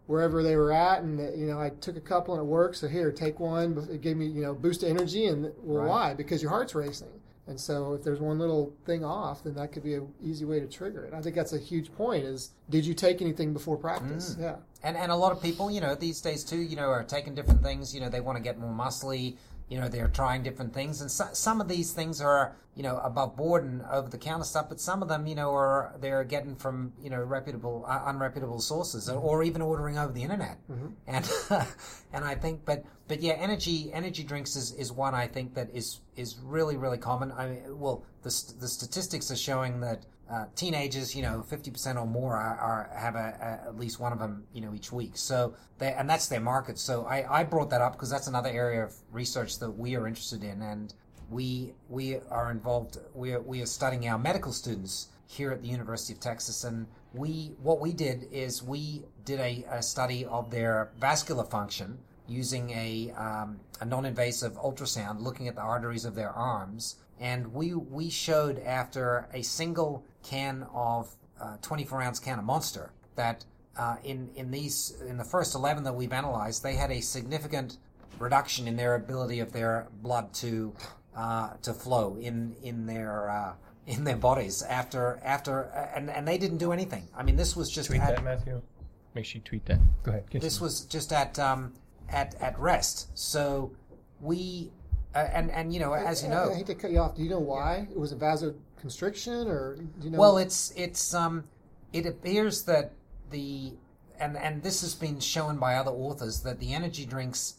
wherever they were at, and you know, I took a couple and it worked. So here, take one. It gave me, you know, boost of energy, and well, Right. why? Because your heart's racing. And so if there's one little thing off, then that could be an easy way to trigger it. I think that's a huge point is, did you take anything before practice? Mm. Yeah. And and a lot of people, you know, these days too, you know, are taking different things. You know, they want to get more muscly. You know, they're trying different things. And so, some of these things are, you know, above board and over-the-counter stuff. But some of them, you know, are they're getting from, you know, reputable, uh, unreputable sources, or, or even ordering over the internet. Mm-hmm. And and I think, but but yeah, energy energy drinks is, is one I think that is is really really common. I mean, well, the the statistics are showing that uh, teenagers, you know, fifty percent or more are, are have a, a, at least one of them, you know, each week. So they, and that's their market. So I, I brought that up because that's another area of research that we are interested in, and we we are involved. We are, we are studying our medical students here at the University of Texas, and we what we did is we did a, a study of their vascular function using a um, a non-invasive ultrasound, looking at the arteries of their arms, and we we showed after a single can of uh, twenty-four ounce can of Monster that uh, in in these in the first eleven that we've analyzed, they had a significant reduction in their ability of their blood to uh, to flow in in their uh, in their bodies after after and and they didn't do anything. I mean, this was just Tweet at, that, Matthew. Make sure you tweet that. Go ahead. Continue. this was just at um, at at rest. So we uh, and and you know, as you I, I know, hate to cut you off. Do you know why? It was a vasoconstriction, or do you know? well, it's it's um, it appears that the and and this has been shown by other authors that the energy drinks,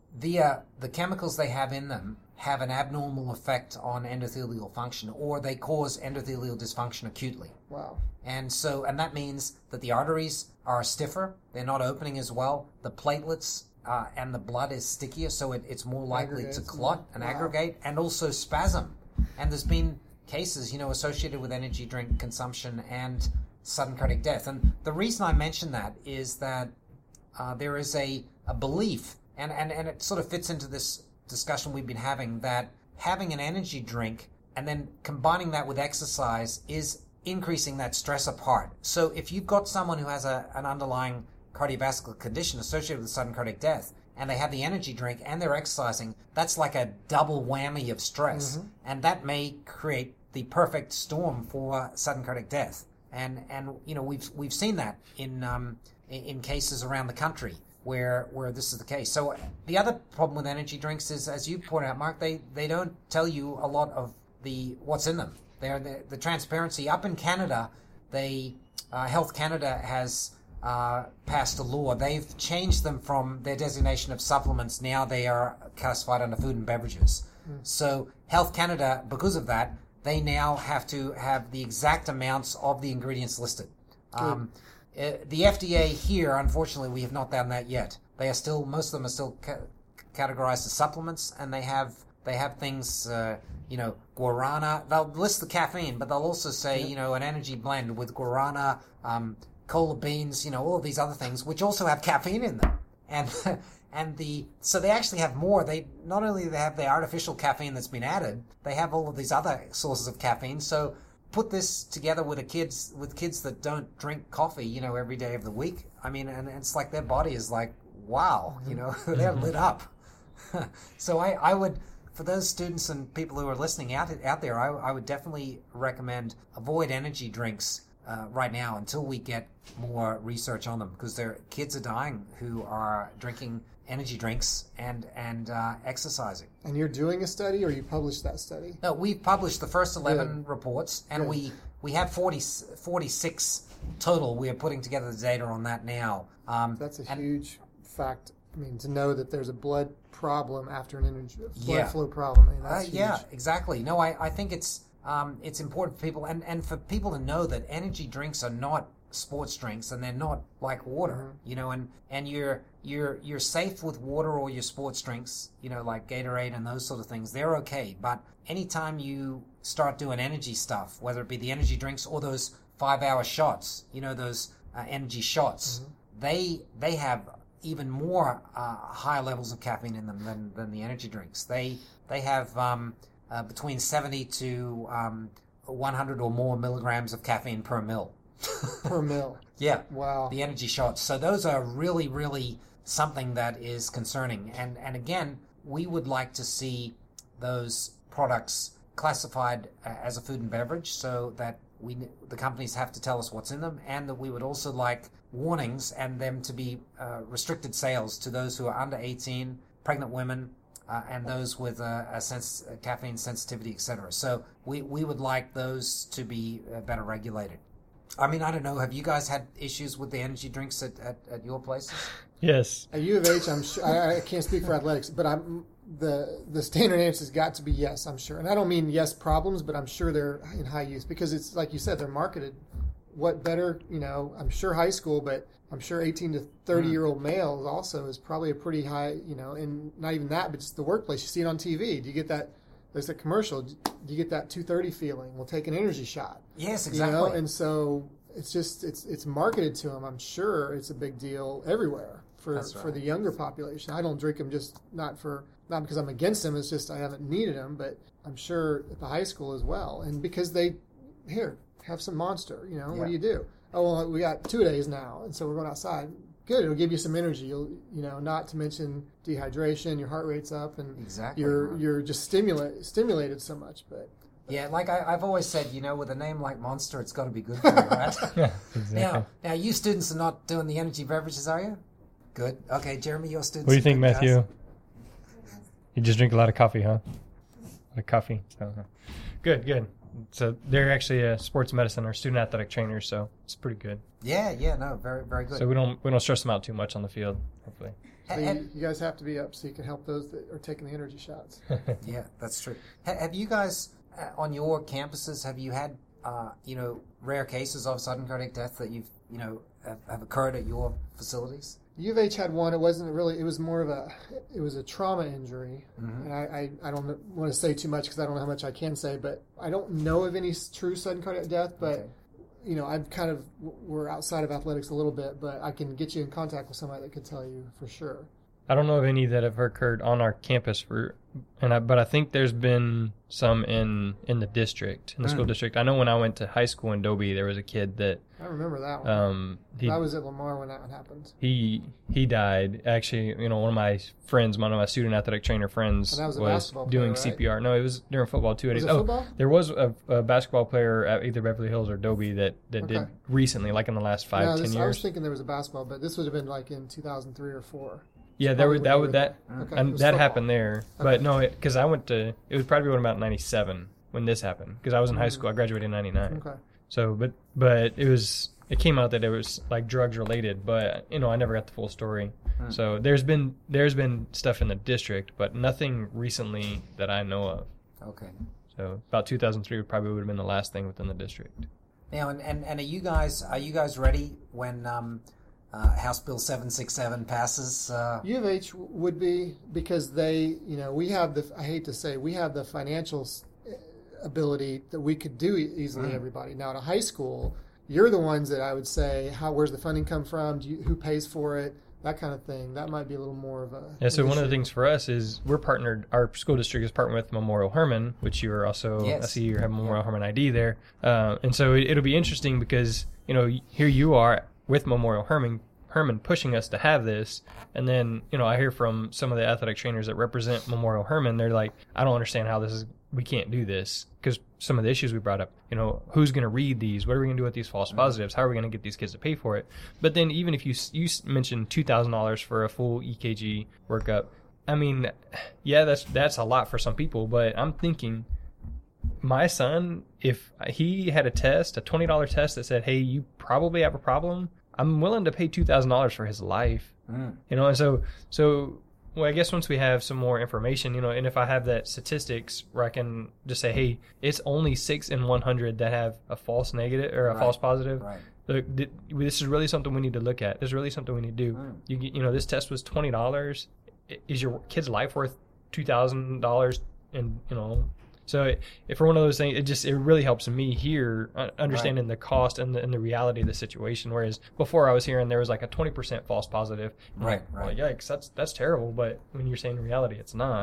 via the chemicals they have in them, have an abnormal effect on endothelial function, or they cause endothelial dysfunction acutely. Wow. And so, and that means that the arteries are stiffer, they're not opening as well, the platelets uh, and the blood is stickier, so it, it's more likely to Aggregates. clot and Wow. aggregate, and also spasm. And there's been cases, you know, associated with energy drink consumption and sudden cardiac death. And the reason I mention that is that uh, there is a, a belief, and, and, and it sort of fits into this discussion we've been having, that having an energy drink and then combining that with exercise is increasing that stressor part. So if you've got someone who has a, an underlying cardiovascular condition associated with sudden cardiac death, and they have the energy drink and they're exercising, that's like a double whammy of stress. Mm-hmm. And that may create the perfect storm for sudden cardiac death. And, and you know, we've we've seen that in um, in cases around the country where where this is the case. So the other problem with energy drinks is, as you pointed out, Mark, they, they don't tell you a lot of the what's in them. They're the, the transparency. Up in Canada, they uh, Health Canada has uh, passed a law. They've changed them from their designation of supplements. Now they are classified under food and beverages. Mm. So Health Canada, because of that, they now have to have the exact amounts of the ingredients listed. Um, uh, the F D A here, unfortunately, we have not done that yet. They are still, most of them are still ca- categorized as supplements, and they have they have things, uh, you know, guarana. They'll list the caffeine, but they'll also say, yep. you know, an energy blend with guarana, um, cola beans, you know, all of these other things, which also have caffeine in them. And and the so they actually have more. They not only do they have the artificial caffeine that's been added, they have all of these other sources of caffeine. So put this together with a kids with kids that don't drink coffee, you know, every day of the week. I mean, and it's like their body is like, wow, you know, they're lit up. So I, I would, for those students and people who are listening out out there, I, I would definitely recommend avoid energy drinks uh, right now until we get more research on them, because their kids are dying who are drinking energy drinks and and uh, exercising. And you're doing a study, or you published that study? No, we've published the first eleven Good. reports, and Good. we we have forty, forty-six total. We are putting together the data on that now. Um, That's a and, huge fact. I mean, to know that there's a blood problem after an energy blood Yeah. flow problem. I mean, Uh, that's yeah, huge. exactly. No, I, I think it's um, it's important for people, and, and for people to know that energy drinks are not sports drinks, and they're not like water, Mm-hmm. you know, and, and you're you're you're safe with water or your sports drinks, you know, like Gatorade and those sort of things. They're okay, but anytime you start doing energy stuff, whether it be the energy drinks or those five-hour shots, you know, those uh, energy shots, mm-hmm. they they have even more uh, high levels of caffeine in them than, than the energy drinks. They they have um, uh, between seventy to um, one hundred or more milligrams of caffeine per mil. per mil. Yeah. Wow. The energy shots. So those are really, really something that is concerning. And and again, we would like to see those products classified uh, as a food and beverage, so that we the companies have to tell us what's in them, and that we would also like warnings and them to be uh, restricted sales to those who are under eighteen, pregnant women, uh, and those with uh, a sense, a caffeine sensitivity, et cetera. So we, we would like those to be uh, better regulated. I mean, I don't know. Have you guys had issues with the energy drinks at, at, at your places? Yes. At U of H, I'm sure, I, I can't speak for athletics, but I'm the the standard answer has got to be yes, I'm sure. And I don't mean yes problems, but I'm sure they're in high use because it's like you said, they're marketed. What better, you know, I'm sure high school, but I'm sure eighteen to thirty year old males also is probably a pretty high, you know, and not even that, but just the workplace. You see it on T V. Do you get that? There's a commercial. Do you get that two thirty feeling? We'll take an energy shot. Yes, exactly. You know, and so it's just it's it's marketed to them. I'm sure it's a big deal everywhere for That's right. for the younger population. I don't drink them just not for not because I'm against them. It's just I haven't needed them, but I'm sure at the high school as well. And because they here have some Monster. You know, Yeah. what do you do? Oh well, we got two days now, and so we're going outside. Good, it'll give you some energy. You'll, you know, not to mention dehydration. Your heart rate's up, and Exactly. you're right. you're just stimulate stimulated so much. But Yeah, like I, I've always said, you know, with a name like Monster, it's got to be good for you, right? Yeah, exactly. Now, now, you students are not doing the energy beverages, are you? Good. Okay, Jeremy, your students. What do you are think, good Matthew? guys. You just drink a lot of coffee, huh? A lot of coffee. So, huh. Good, good. So they're actually a sports medicine or student athletic trainers, so it's pretty good. Yeah, yeah, no, very, very good. So we don't we don't stress them out too much on the field, hopefully. Ha- so ha- you, you guys have to be up so you can help those that are taking the energy shots. yeah, that's true. Ha- have you guys uh, on your campuses? Have you had, uh, you know, rare cases of sudden cardiac death that you've, you know, have, have occurred at your facilities? U of H had one. It wasn't really. It was more of a. It was a trauma injury, Mhm. and I, I, I don't want to say too much because I don't know how much I can say. But I don't know of any s- true sudden cardiac death. But Okay. you know, I've kind of we're outside of athletics a little bit. But I can get you in contact with somebody that could tell you for sure. I don't know of any that have occurred on our campus for, and I, but I think there's been some in in the district, in the school Mm. district. I know when I went to high school in Dobie, there was a kid that I remember that one. um he I was at Lamar when that one happened. he he died. Actually, you know, one of my friends, one of my student athletic trainer friends, And that was a was basketball player, doing right? C P R. No, it was during football too. Was it oh, football? there was a, a basketball player at either Beverly Hills or Dobie that that Okay. did recently, like in the last five, no, ten this, years. I was thinking there was a basketball, but this would have been like in two thousand three or four. Yeah, there were Probably that when would you that were- Okay, it and was that football. happened there. But Okay. no, because I went to it was probably about ninety-seven when this happened because I was in high Mm. school. I graduated in ninety-nine. Okay. So, but but it was it came out that it was like drugs related, but you know I never got the full story. Hmm. So there's been there's been stuff in the district, but nothing recently that I know of. Okay. So about two thousand three would probably would have been the last thing within the district. Now, and, and, and are you guys are you guys ready when um, uh, House Bill seven sixty-seven passes? Uh, U of H would be because they, you know, we have the, I hate to say, we have the financial s- ability that we could do e- easily Mm. everybody. Now, at a high school, you're the ones that I would say, how, where's the funding come from? Do you, who pays for it? That kind of thing. That might be a little more of a. Yeah, so an one of the issue. things for us is we're partnered, our school district is partnered with Memorial Hermann, which you are also, Yes. I see you have Memorial Hermann I D there. Uh, and so it, it'll be interesting because, you know, here you are with Memorial Hermann, Hermann pushing us to have this. And then, you know, I hear from some of the athletic trainers that represent Memorial Hermann, they're like, I don't understand how this is, we can't do this. Because some of the issues we brought up, you know, who's going to read these? What are we going to do with these false positives? How are we going to get these kids to pay for it? But then even if you you mentioned two thousand dollars for a full E K G workup, I mean, yeah, that's that's a lot for some people. But I'm thinking, my son, if he had a test, a twenty dollars test that said, hey, you probably have a problem, I'm willing to pay two thousand dollars for his life. mm. You know, and so so well, I guess once we have some more information, you know, and if I have that statistics where I can just say, hey, it's only six in one hundred that have a false negative or a Right. false positive. Right. Look, th- this is really something we need to look at. This is really something we need to do. Mm. You get- you know, this test was twenty dollars. Is your kid's life worth two thousand dollars? And you know, so if for one of those things, it just it really helps me here uh, understanding the cost and the, and the reality of the situation. Whereas before I was hearing there was like a twenty percent false positive. Right, Well, right. yikes, that's that's terrible. But when you're saying in reality, it's not. Mm.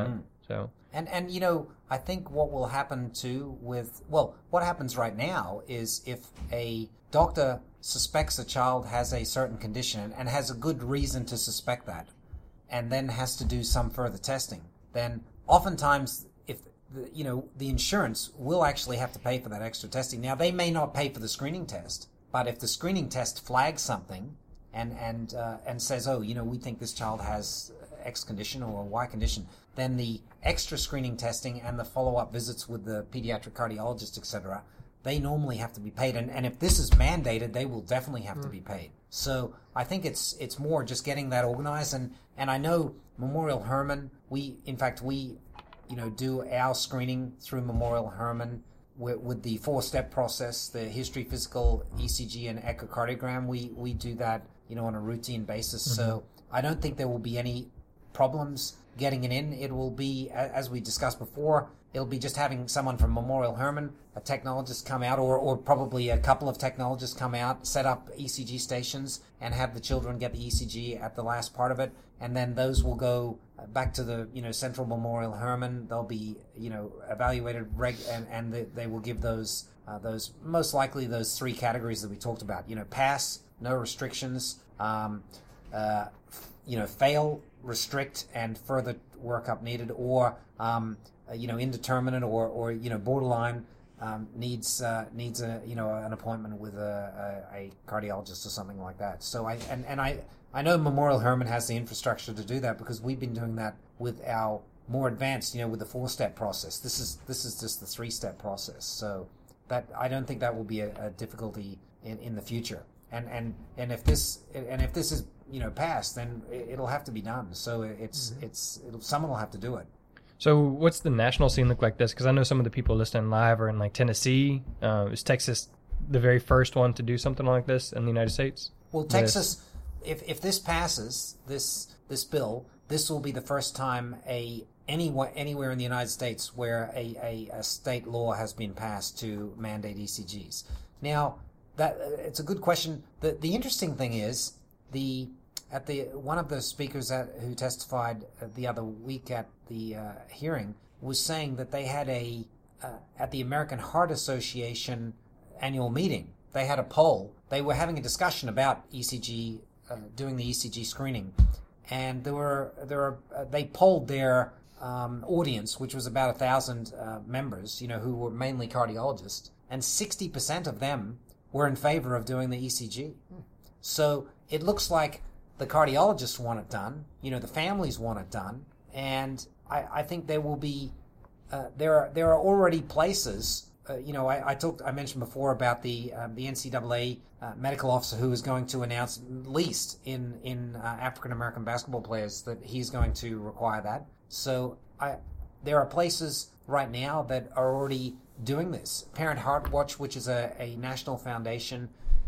So And and you know, I think what will happen too with well, what happens right now is if a doctor suspects a child has a certain condition and has a good reason to suspect that, and then has to do some further testing, then oftentimes if the, you know the insurance will actually have to pay for that extra testing. Now they may not pay for the screening test, but if the screening test flags something and and uh, and says, oh, you know, we think this child has X condition or Y condition, then the extra screening testing and the follow-up visits with the pediatric cardiologist, et cetera, they normally have to be paid. And, and if this is mandated, they will definitely have mm. to be paid. So I think it's it's more just getting that organized. And, and I know Memorial Hermann, we, in fact, we, you know, do our screening through Memorial Hermann with, with the four-step process, the history, physical, E C G, and echocardiogram. We, we do that, you know, on a routine basis. Mm-hmm. So I don't think there will be any problems getting it in. It will be, as we discussed before, it'll be just having someone from Memorial Hermann, a technologist, come out, or, or probably a couple of technologists come out, set up E C G stations, and have the children get the E C G at the last part of it, and then those will go back to the, you know, Central Memorial Hermann. They'll be, you know, evaluated, reg- and, and they, they will give those, uh, those, most likely those three categories that we talked about, you know, pass, no restrictions, um, uh, you know, fail, restrict, and further workup needed, or um, uh, you know, indeterminate, or or you know, borderline, um, needs uh, needs a you know an appointment with a, a, a cardiologist or something like that. So I and, and I I know Memorial Hermann has the infrastructure to do that because we've been doing that with our more advanced, you know, with the four-step process. This is this is just the three-step process. So that I don't think that will be a, a difficulty in, in the future. And and and if this and if this is you know passed, then it'll have to be done. So it's mm-hmm. it's it'll, someone will have to do it. So what's the national scene look like this? Because I know some of the people listening live are in like Tennessee. Uh, is Texas the very first one to do something like this in the United States? Well, Texas, if if this passes, this this bill, this will be the first time a anywhere anywhere in the United States where a, a, a state law has been passed to mandate E C Gs. Now, that it's a good question. The the interesting thing is the at the one of the speakers at, who testified the other week at the uh, hearing was saying that they had a uh, at the American Heart Association annual meeting. They had a poll. They were having a discussion about E C G, uh, doing the E C G screening, and there were there were uh, they polled their um, audience, which was about a thousand uh, members, you know, who were mainly cardiologists, and sixty percent of them were in favor of doing the E C G. Hmm. So it looks like the cardiologists want it done, you know, the families want it done, and I, I think there will be, uh, there are there are already places, uh, you know, I, I talked, I mentioned before about the um, the N C double A uh, medical officer who is going to announce, at least in in uh, African American basketball players, that he's going to require that. So I, there are places right now that are already doing this. Parent Heart Watch, which is a, a national foundation,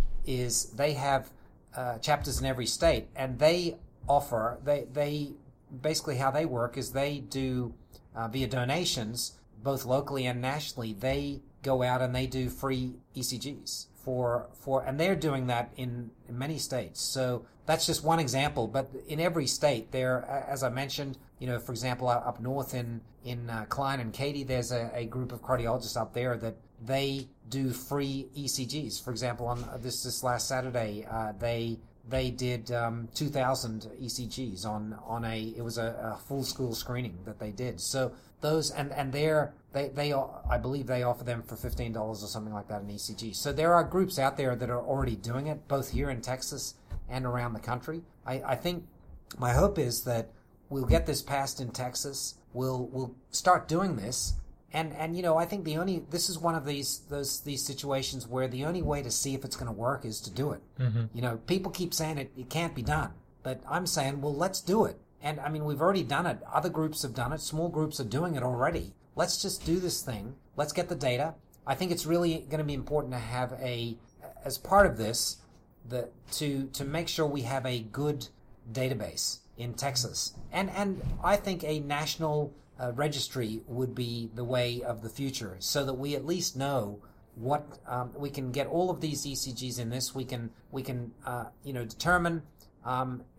is they have uh, chapters in every state, and they offer they they basically how they work is they do uh, via donations, both locally and nationally. They go out and they do free E C Gs for for, and they're doing that in, in many states. So that's just one example, but in every state, there, as I mentioned, you know, for example, up north in in uh, Klein and Katy, there's a, a group of cardiologists up there that they do free E C Gs. For example, on this this last Saturday, uh, they they did um, two thousand E C Gs on on a it was a, a full school screening that they did. So those and and they're they they I believe they offer them for fifteen dollars or something like that in E C G. So there are groups out there that are already doing it, both here in Texas and around the country. I, I think my hope is that we'll get this passed in Texas. We'll we'll start doing this, and and you know I think the only this is one of these those these situations where the only way to see if it's going to work is to do it. Mm-hmm. You know, people keep saying it it can't be done, but I'm saying, well, let's do it. And I mean, we've already done it. Other groups have done it. Small groups are doing it already. Let's just do this thing. Let's get the data. I think it's really going to be important to have a as part of this. The, to to make sure we have a good database in Texas, and and I think a national uh, registry would be the way of the future, so that we at least know what um, we can get all of these E C Gs in this. We can we can uh, you know determine um,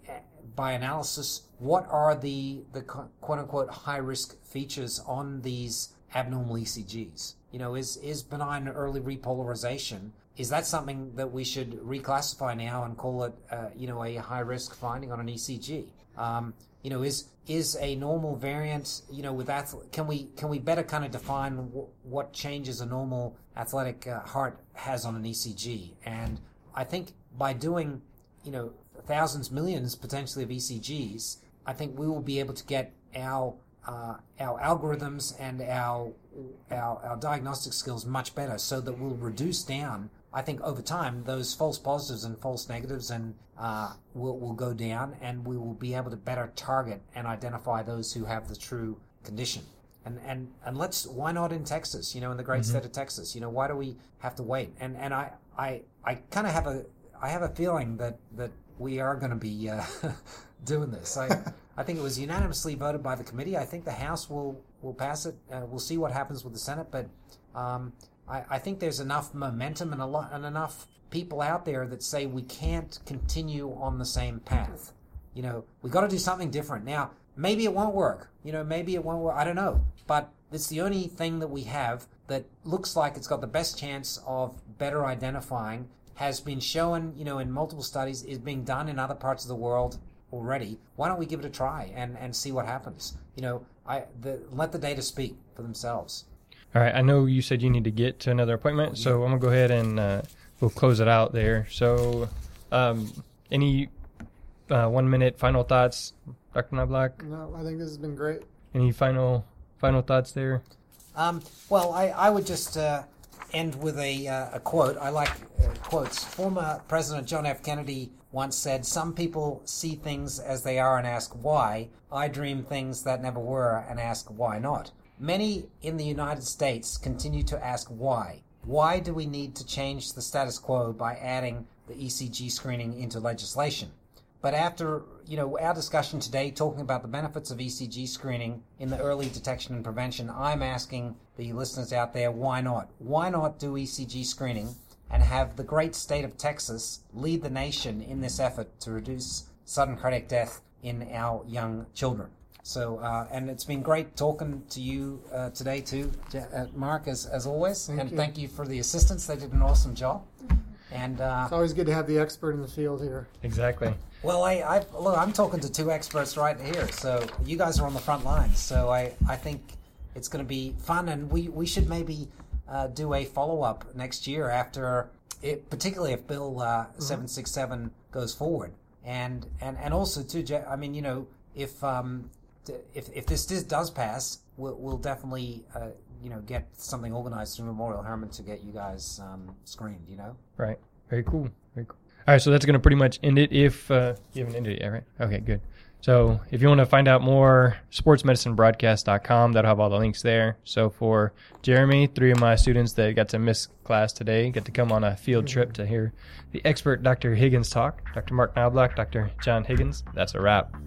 by analysis, what are the, the quote-unquote high-risk features on these abnormal E C Gs? You know, is, is benign early repolarization, is that something that we should reclassify now and call it, uh, you know, a high-risk finding on an E C G? Um, you know, is is a normal variant, you know, with ath- can we can we better kind of define w- what changes a normal athletic uh, heart has on an E C G? And I think by doing, you know, thousands, millions potentially of E C Gs, I think we will be able to get our uh, our algorithms and our, our our diagnostic skills much better, so that we'll reduce down, I think, over time, those false positives and false negatives, and uh, will will go down, and we will be able to better target and identify those who have the true condition. And and and let's, why not in Texas? You know, in the great mm-hmm. state of Texas. You know, why do we have to wait? And and I I, I kind of have a I have a feeling that that we are going to be uh, doing this. I I think it was unanimously voted by the committee. I think the House will will pass it. Uh, we'll see what happens with the Senate, but. Um, I, I think there's enough momentum and a lot and enough people out there that say we can't continue on the same path. You know, we got to do something different. Now, maybe it won't work. You know, maybe it won't work. I don't know. But it's the only thing that we have that looks like it's got the best chance of better identifying, has been shown, you know, in multiple studies, is being done in other parts of the world already. Why don't we give it a try and, and see what happens? You know, I the, let the data speak for themselves. All right, I know you said you need to get to another appointment, oh, yeah. so I'm going to go ahead and uh, we'll close it out there. So um, any uh, one-minute final thoughts, Doctor Knobloch? No, I think this has been great. Any final final thoughts there? Um, well, I, I would just uh, end with a, uh, a quote. I like uh, quotes. Former President John F. Kennedy once said, "Some people see things as they are and ask why. I dream things that never were and ask why not." Many in the United States continue to ask why. Why do we need to change the status quo by adding the E C G screening into legislation? But after, you know, our discussion today talking about the benefits of E C G screening in the early detection and prevention, I'm asking the listeners out there, why not? Why not do E C G screening and have the great state of Texas lead the nation in this effort to reduce sudden cardiac death in our young children? So, uh, and it's been great talking to you uh, today too, uh, Mark, as as always. Thank and you. Thank you for the assistance. They did an awesome job. And uh, it's always good to have the expert in the field here. Exactly. Well, I, I look, I'm talking to two experts right here. So you guys are on the front lines. So I, I think it's going to be fun, and we, we should maybe uh, do a follow up next year after it, particularly if Bill uh, mm-hmm. seven sixty-seven goes forward, and and and also too. I mean, you know, if um, If if this does pass, we'll, we'll definitely uh, you know get something organized through Memorial Hermann to get you guys um, screened. You know. Right. Very cool. Very cool. All right. So that's going to pretty much end it. If uh, you haven't ended it yet, right? Okay. Good. So if you want to find out more, sports medicine broadcast dot com. That'll have all the links there. So for Jeremy, three of my students that got to miss class today get to come on a field trip to hear the expert Doctor Higgins talk. Doctor Mark Knobloch, Doctor John Higgins. That's a wrap.